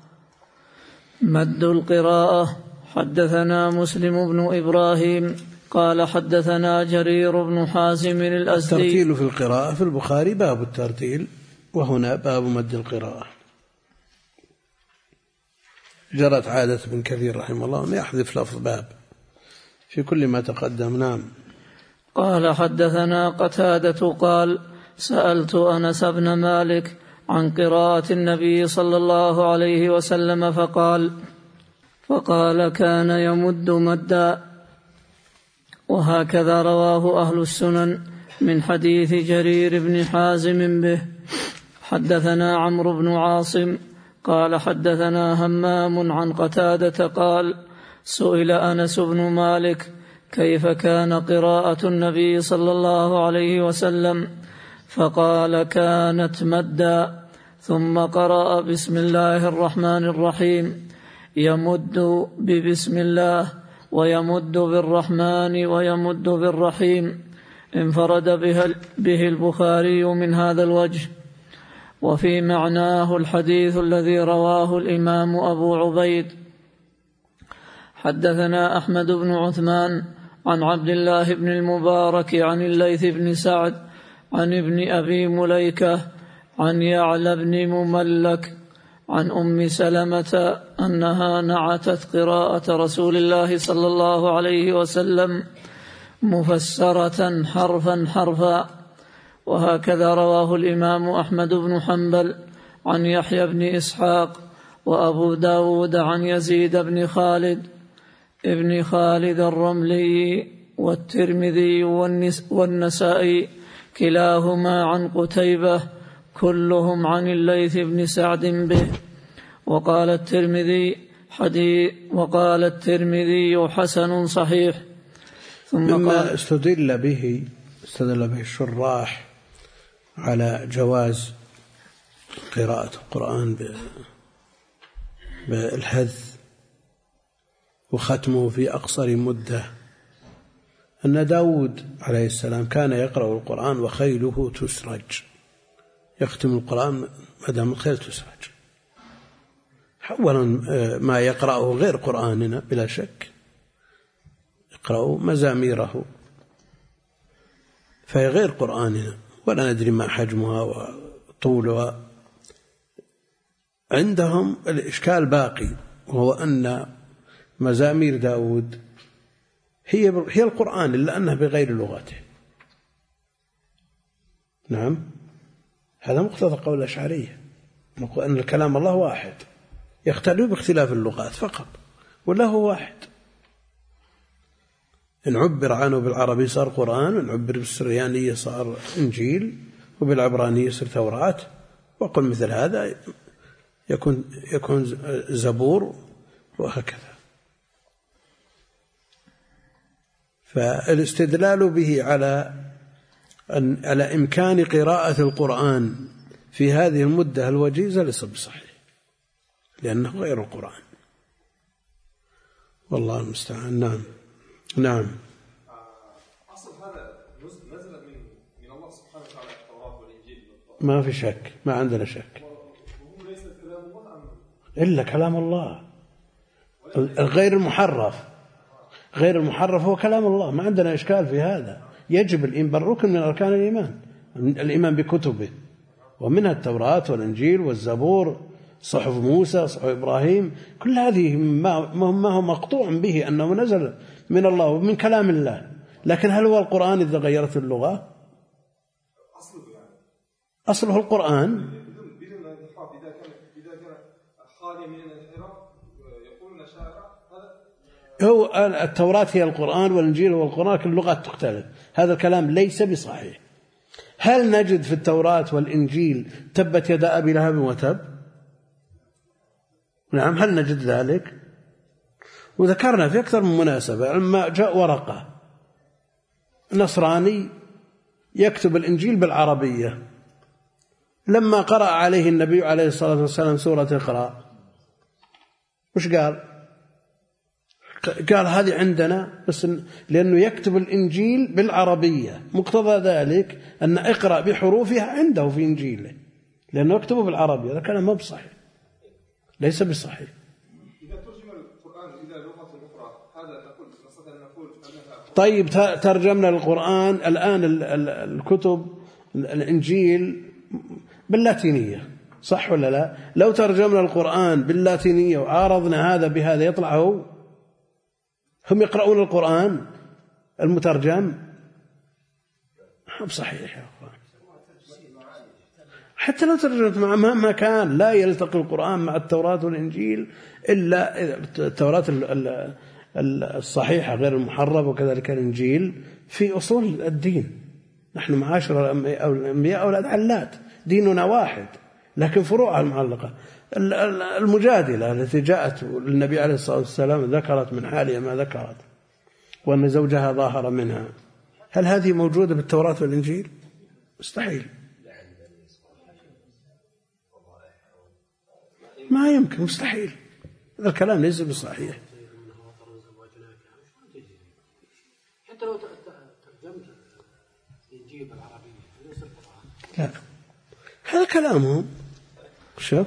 مد القراءة. حدثنا مسلم بن إبراهيم قال: حدثنا جرير بن حازم الأزدي. الترتيل في القراءة في البخاري باب الترتيل، وهنا باب مد القراءة. جرت عادة ابن كثير رحمه الله أن يحذف لفظ باب في كل ما تقدم. نعم. قال: حدثنا قتادة قال: سألت أنس بن مالك عن قراءة النبي صلى الله عليه وسلم فقال: كان يمد مدا. وهكذا رواه أهل السنن من حديث جرير بن حازم به. حدثنا عمرو بن عاصم قال: حدثنا همام عن قتادة قال: سئل أنس بن مالك كيف كان قراءة النبي صلى الله عليه وسلم، فقال كانت مدا، ثم قرأ بسم الله الرحمن الرحيم، يمد ببسم الله ويمد بالرحمن ويمد بالرحيم. انفرد به البخاري من هذا الوجه. وفي معناه الحديث الذي رواه الإمام أبو عبيد. حدثنا أحمد بن عثمان عن عبد الله بن المبارك عن الليث بن سعد عن ابن أبي مليكة عن يعلى بن مملك عن أم سلمة أنها نعتت قراءة رسول الله صلى الله عليه وسلم مفسرة حرفا حرفا. وهكذا رواه الإمام أحمد بن حنبل عن يحيى بن إسحاق وأبو داود عن يزيد بن خالد الرملي والترمذي والنسائي كلاهما عن قتيبة، كلهم عن الليث بن سعد به. وقال الترمذي حسن صحيح. مما استدل به الشراح على جواز قراءة القرآن بالحذف وختمه في أقصر مدة، أن داود عليه السلام كان يقرأ القرآن وخيله تسرج، يختم القرآن مدام الخيل تسرج. أولا ما يقرأه غير قرآننا بلا شك، يقرأ مزاميره فهي غير قرآننا ولا ندري ما حجمها وطولها. عندهم الإشكال باقي، وهو أن مزامير داود هي القرآن إلا أنها بغير لغته. نعم، هذا مقتضى قول الأشعرية أن الكلام الله واحد، يختلف باختلاف اللغات فقط، ولا هو واحد. إن عبر عنه بالعربي صار قرآن، إن عبر بالسريانية صار إنجيل، وبالعبرانية صار توراة، وقل مثل هذا يكون زبور، وهكذا. فالاستدلال به على إمكان قراءة القرآن في هذه المدة الوجيزة ليس بصحيح، لأنه غير القرآن، والله المستعان. نعم. أصل هذا نزل من الله سبحانه وتعالى التوراة والإنجيل، ما في شك، ما عندنا شك، وهو ليس كلام الله إلا كلام الله. غير المحرف هو كلام الله، ما عندنا إشكال في هذا. يجب الإيمان، ركن من أركان الإيمان بكتبه، ومنها التوراة والإنجيل والزبور، صحف موسى، صحف إبراهيم، كل هذه ما هو مقطوع به أنه نزل من الله ومن كلام الله. لكن هل هو القرآن إذا غيرت اللغة؟ أصله القرآن بدون الانحراف. إذا كان خالي من الانحراف يقولون شاعر. هو التوراة هي القرآن والإنجيل هو القرآن، كل اللغات تختلف، هذا الكلام ليس بصحيح. هل نجد في التوراة والإنجيل تبت يدا أبي لهب وتب؟ نعم، هل نجد ذلك؟ وذكرنا في أكثر من مناسبة لما جاء ورقة نصراني يكتب الإنجيل بالعربية، لما قرأ عليه النبي عليه الصلاة والسلام سورة اقرأ، وش قال؟ قال هذه عندنا بس لأنه يكتب الإنجيل بالعربية، مقتضى ذلك أن اقرأ بحروفها عنده في إنجيله، لأنه يكتبه بالعربية. هذا كلام ما بصحيح، ليس بصحيح. إذا ترجم القرآن إلى لغة أخرى هذا نستطيع أن نقول أنها. طيب ترجمنا القرآن الآن الكتب الإنجيل باللاتينية، صح ولا لا؟ لو ترجمنا القرآن باللاتينية وعارضنا هذا بهذا يطلع هو؟ هم يقرؤون القرآن المترجم؟ بصحيح يا أخوان، حتى لو ترجمت مهما كان لا يلتقي القرآن مع التوراة والإنجيل إلا التوراة الصحيحة غير المحرف، وكذلك الإنجيل في أصول الدين. نحن معاشر الأنبياء أولاد علات، ديننا واحد، لكن فروعها المعلقة. المجادلة التي جاءت للنبي عليه الصلاة والسلام ذكرت من حالها ما ذكرت وأن زوجها ظاهر منها، هل هذه موجودة بالتوراة والإنجيل؟ مستحيل، ما يمكن، مستحيل، هذا الكلام ليس بصحيح. حتى لو ترجمت الإنجيل بالعربية ليس القرآن. لا، هذا كلامهم، شوف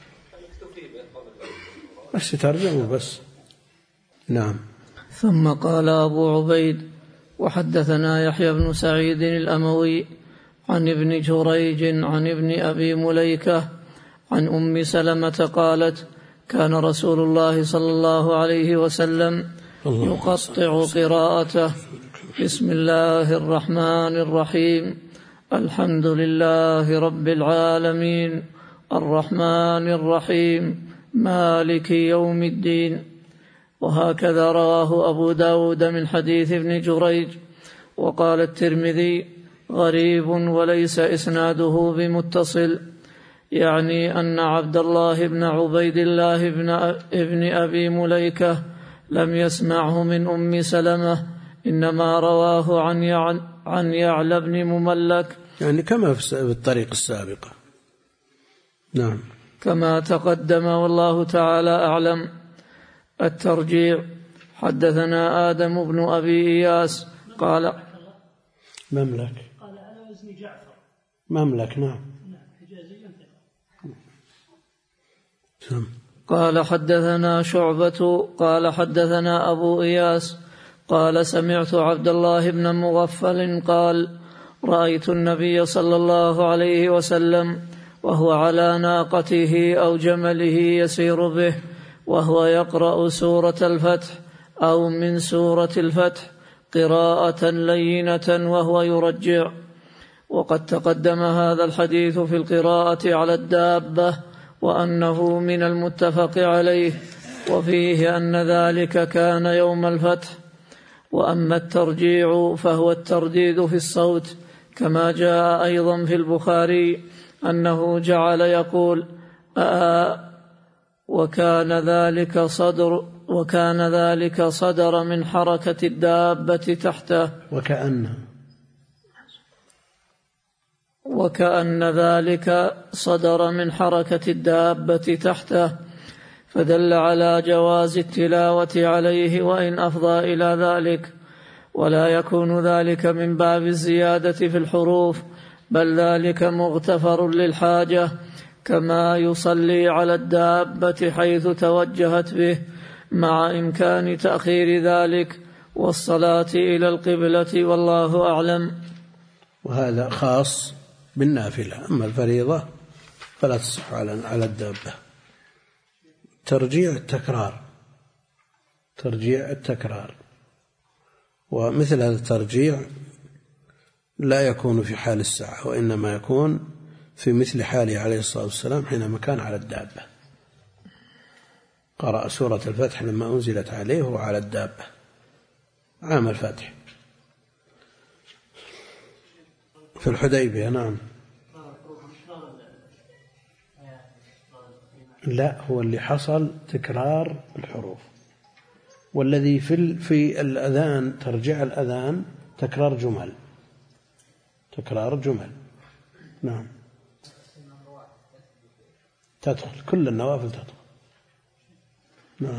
بس ترجمه بس. نعم. ثم قال أبو عبيد: وحدثنا يحيى بن سعيد الأموي عن ابن جريج عن ابن أبي مليكة عن أم سلمة قالت: كان رسول الله صلى الله عليه وسلم يقطع قراءته: بسم الله الرحمن الرحيم، الحمد لله رب العالمين، الرحمن الرحيم، مالك يوم الدين. وهكذا رواه أبو داود من حديث ابن جريج. وقال الترمذي: غريب وليس إسناده بمتصل، يعني أن عبد الله بن عبيد الله ابن أبي مليكة لم يسمعه من أم سلمة، إنما رواه عن يعلى بن مملك، يعني كما في الطريق السابقة. نعم. كما تقدم، والله تعالى أعلم. الترجيع: حدثنا آدم بن أبي إياس قال مملك، قال على وزن جعفر، مملك. نعم. قال حدثنا شعبة قال حدثنا أبو إياس قال سمعت عبد الله بن مغفل قال: رأيت النبي صلى الله عليه وسلم وهو على ناقته أو جمله يسير به، وهو يقرأ سورة الفتح أو من سورة الفتح قراءة لينة وهو يرجع. وقد تقدم هذا الحديث في القراءة على الدابة، وأنه من المتفق عليه، وفيه أن ذلك كان يوم الفتح. وأما الترجيع فهو الترديد في الصوت، كما جاء أيضا في البخاري أنه جعل يقول وكان ذلك صدر من حركة الدابة تحته، وكأن ذلك صدر من حركة الدابة تحته، فدل على جواز التلاوة عليه وإن أفضى إلى ذلك. ولا يكون ذلك من باب الزيادة في الحروف، بل ذلك مغتفر للحاجة، كما يصلي على الدابة حيث توجهت به، مع إمكان تأخير ذلك والصلاة إلى القبلة، والله أعلم. وهذا خاص بالنافلة، أما الفريضة فلا تصح على الدابة. ترجيع التكرار، ومثل هذا الترجيع لا يكون في حال الساعة، وإنما يكون في مثل حاله عليه الصلاة والسلام حينما كان على الدابة. قرأ سورة الفتح لما أنزلت عليه وهو على الدابة عام الفتح في الحديبية. نعم. لا، هو اللي حصل تكرار الحروف، والذي في الأذان ترجيع الأذان تكرار جمل. نعم. تدخل كل النوافل تدخل. نعم.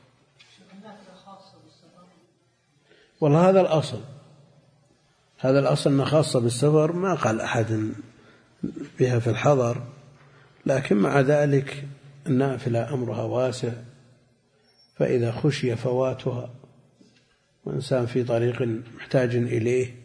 والله هذا الأصل أنها خاصة بالسفر، ما قال أحد بها في الحضر، لكن مع ذلك النافلة أمرها واسع، فإذا خشي فواتها وإنسان في طريق محتاج إليه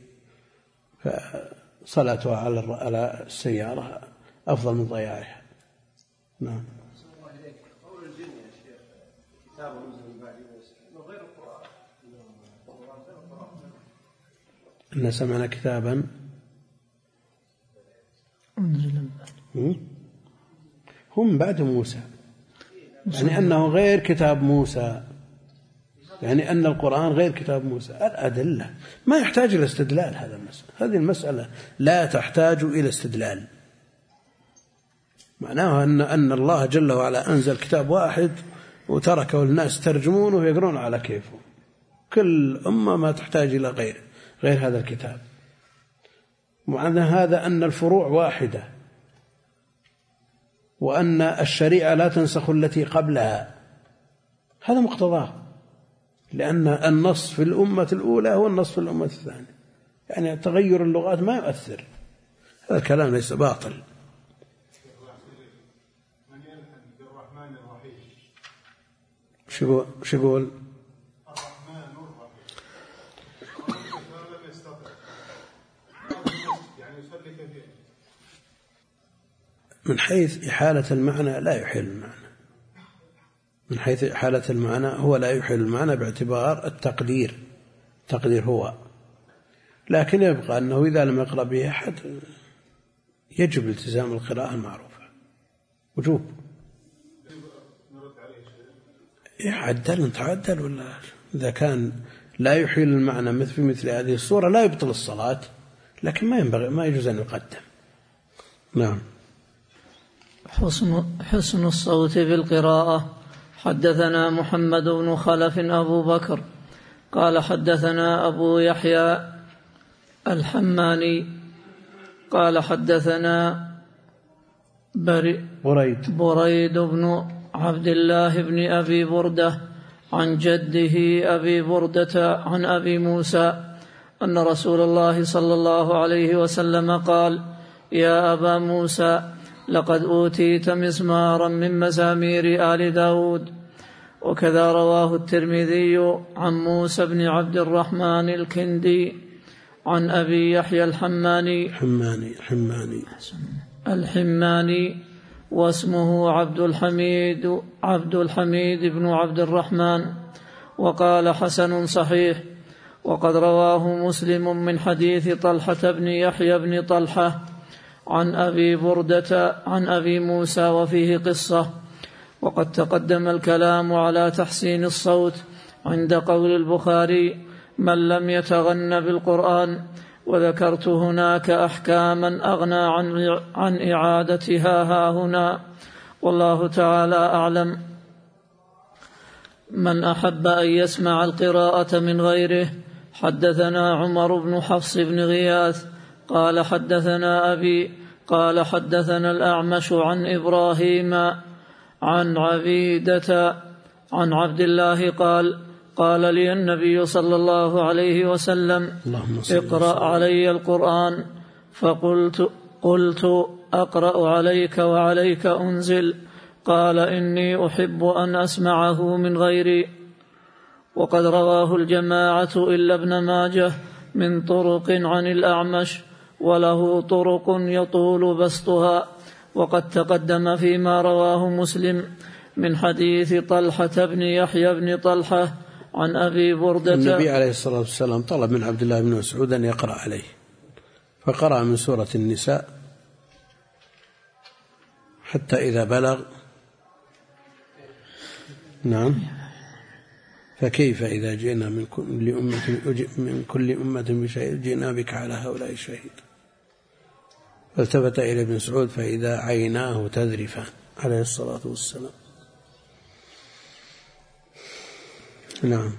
فصلاتها على السيارة أفضل من ضياعها. نعم. قول الجن يا شيخ كتاب أنزل من بعد موسى غير القرآن، إن سمعنا كتابا هم بعد موسى، يعني أنه غير كتاب موسى، يعني أن القرآن غير كتاب موسى. الأدلة ما يحتاج إلى استدلال، هذه المسألة لا تحتاج إلى استدلال. معناه أن الله جل وعلا أنزل كتاب واحد وتركه الناس ترجمونه ويقرون على كيفه. كل أمة ما تحتاج إلى غير هذا الكتاب. معنى هذا أن الفروع واحدة، وأن الشريعة لا تنسخ التي قبلها. هذا مقتضاه، لأن النص في الأمة الأولى هو النص في الأمة الثانية. يعني تغير اللغات ما يؤثر. هذا الكلام ليس باطل. شو يقول؟ من حيث إحالة المعنى لا يحيل المعنى. من حيث إحالة المعنى هو لا يحيل المعنى باعتبار التقدير هو، لكن يبقى أنه إذا لم يقرأ به أحد يجب التزام القراءة المعروفة وجوب. تعدل ولا إذا كان لا يحيل المعنى مثل هذه الصورة لا يبطل الصلاة، لكن ما يجوز أن يقدم. نعم. حسن الصوت بالقراءة. حدثنا محمد بن خلف أبو بكر قال حدثنا أبو يحيى الحماني قال حدثنا بريد بن عبد الله بن أبي بردة عن جده أبي بردة عن أبي موسى أن رسول الله صلى الله عليه وسلم قال: يا أبا موسى لقد أوتيت مزمارا من مزامير آل داود. وكذا رواه الترمذي عن موسى بن عبد الرحمن الكندي عن أبي يحيى الحماني واسمه عبد الحميد بن عبد الرحمن، وقال حسن صحيح. وقد رواه مسلم من حديث طلحة بن يحيى بن طلحة عن أبي بردة عن أبي موسى وفيه قصة. وقد تقدم الكلام على تحسين الصوت عند قول البخاري: من لم يتغن بالقرآن، وذكرت هناك أحكاما أغنى عن إعادتها هاهنا، والله تعالى أعلم. من أحب أن يسمع القراءة من غيره. حدثنا عمر بن حفص بن غياث قال حدثنا أبي قال حدثنا الأعمش عن إبراهيم عن عبيدة عن عبد الله قال لي النبي صلى الله عليه وسلم: اقرأ علي القرآن. فقلت: أقرأ عليك وعليك أنزل؟ قال: إني أحب أن أسمعه من غيري. وقد رواه الجماعة إلا ابن ماجه من طرق عن الأعمش، وله طرق يطول بسطها. وقد تقدم فيما رواه مسلم من حديث طلحة بن يحيى بن طلحة عن أبي بردة. النبي عليه الصلاة والسلام طلب من عبد الله بن مسعود أن يقرأ عليه، فقرأ من سورة النساء حتى إذا بلغ: نعم، فكيف إذا جئنا من كل أمة بشهيد جئنا بك على هؤلاء شهيد. فالتفت إلى ابن مسعود فإذا عيناه تذرفان عليه الصلاة والسلام. نعم.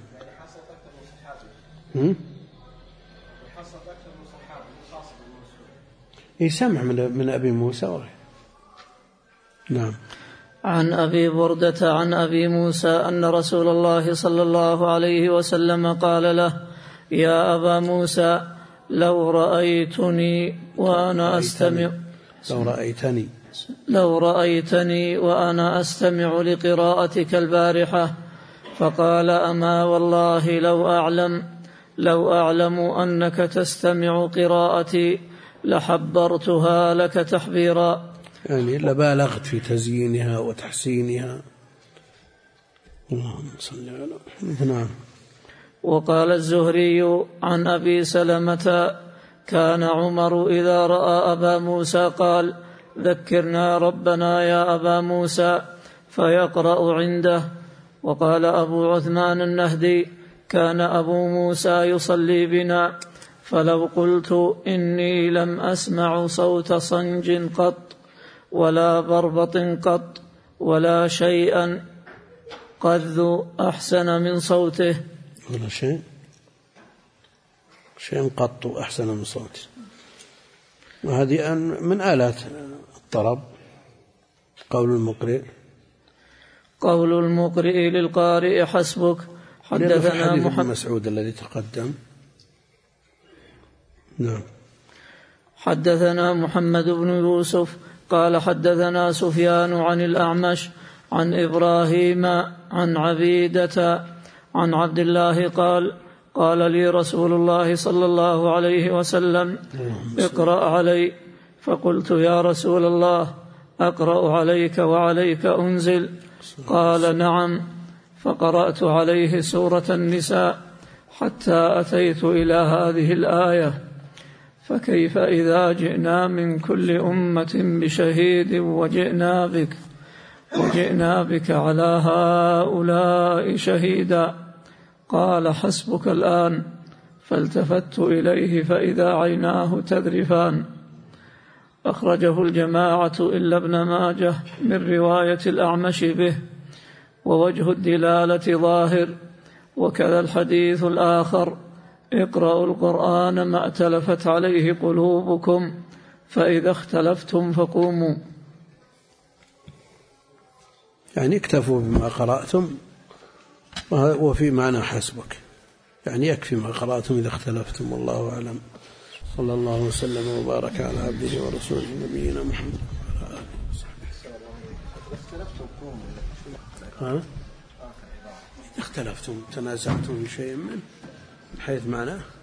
يسمع من أبي موسى وغيره. نعم. عن أبي بردة عن أبي موسى أن رسول الله صلى الله عليه وسلم قال له: يا أبا موسى لو رأيتني وأنا أستمع لقراءتك البارحة. فقال: أما والله لو أعلم أنك تستمع قراءتي لحبرتها لك تحبيرا. يعني لبالغت في تزيينها وتحسينها. اللهم صل على محمد. نعم. وقال الزهري عن أبي سلمة: كان عمر إذا رأى أبا موسى قال: ذكرنا ربنا يا أبا موسى، فيقرأ عنده. وقال أبو عثمان النهدي: كان أبو موسى يصلي بنا، فلو قلت إني لم أسمع صوت صنج قط ولا بربط قط ولا شيئا قذ أحسن من صوته. ولا شيء قط أحسن من صوته. وهذه من آلات الطرب. قول المقرئ للقارئ حسبك. حدثنا حديث ابن مسعود الذي تقدم. نعم. حدثنا محمد بن يوسف قال حدثنا سفيان عن الأعمش عن إبراهيم عن عبيدة عن عبد الله قال لي رسول الله صلى الله عليه وسلم اقرأ علي. فقلت يا رسول الله أقرأ عليك وعليك أنزل؟ قال نعم. فقرأت عليه سورة النساء حتى أتيت إلى هذه الآية: فكيف إذا جئنا من كل أمة بشهيد وجئنا بك على هؤلاء شهيدا. قال حسبك الآن. فالتفت إليه فإذا عيناه تذرفان. أخرجه الجماعة إلا ابن ماجه من رواية الأعمش به، ووجه الدلالة ظاهر. وكذا الحديث الآخر: اقرأوا القرآن ما ائتلفت عليه قلوبكم، فإذا اختلفتم فقوموا. يعني اكتفوا بما قرأتم، وفي معنى حسبك، يعني يكفي ما قرأتم إذا اختلفتم. والله أعلم. صلى الله وسلم وبارك على عبده ورسوله نبينا محمد وعلى آله وصحبه. إذا اختلفتم تنازعتم في شيء من حيث معناه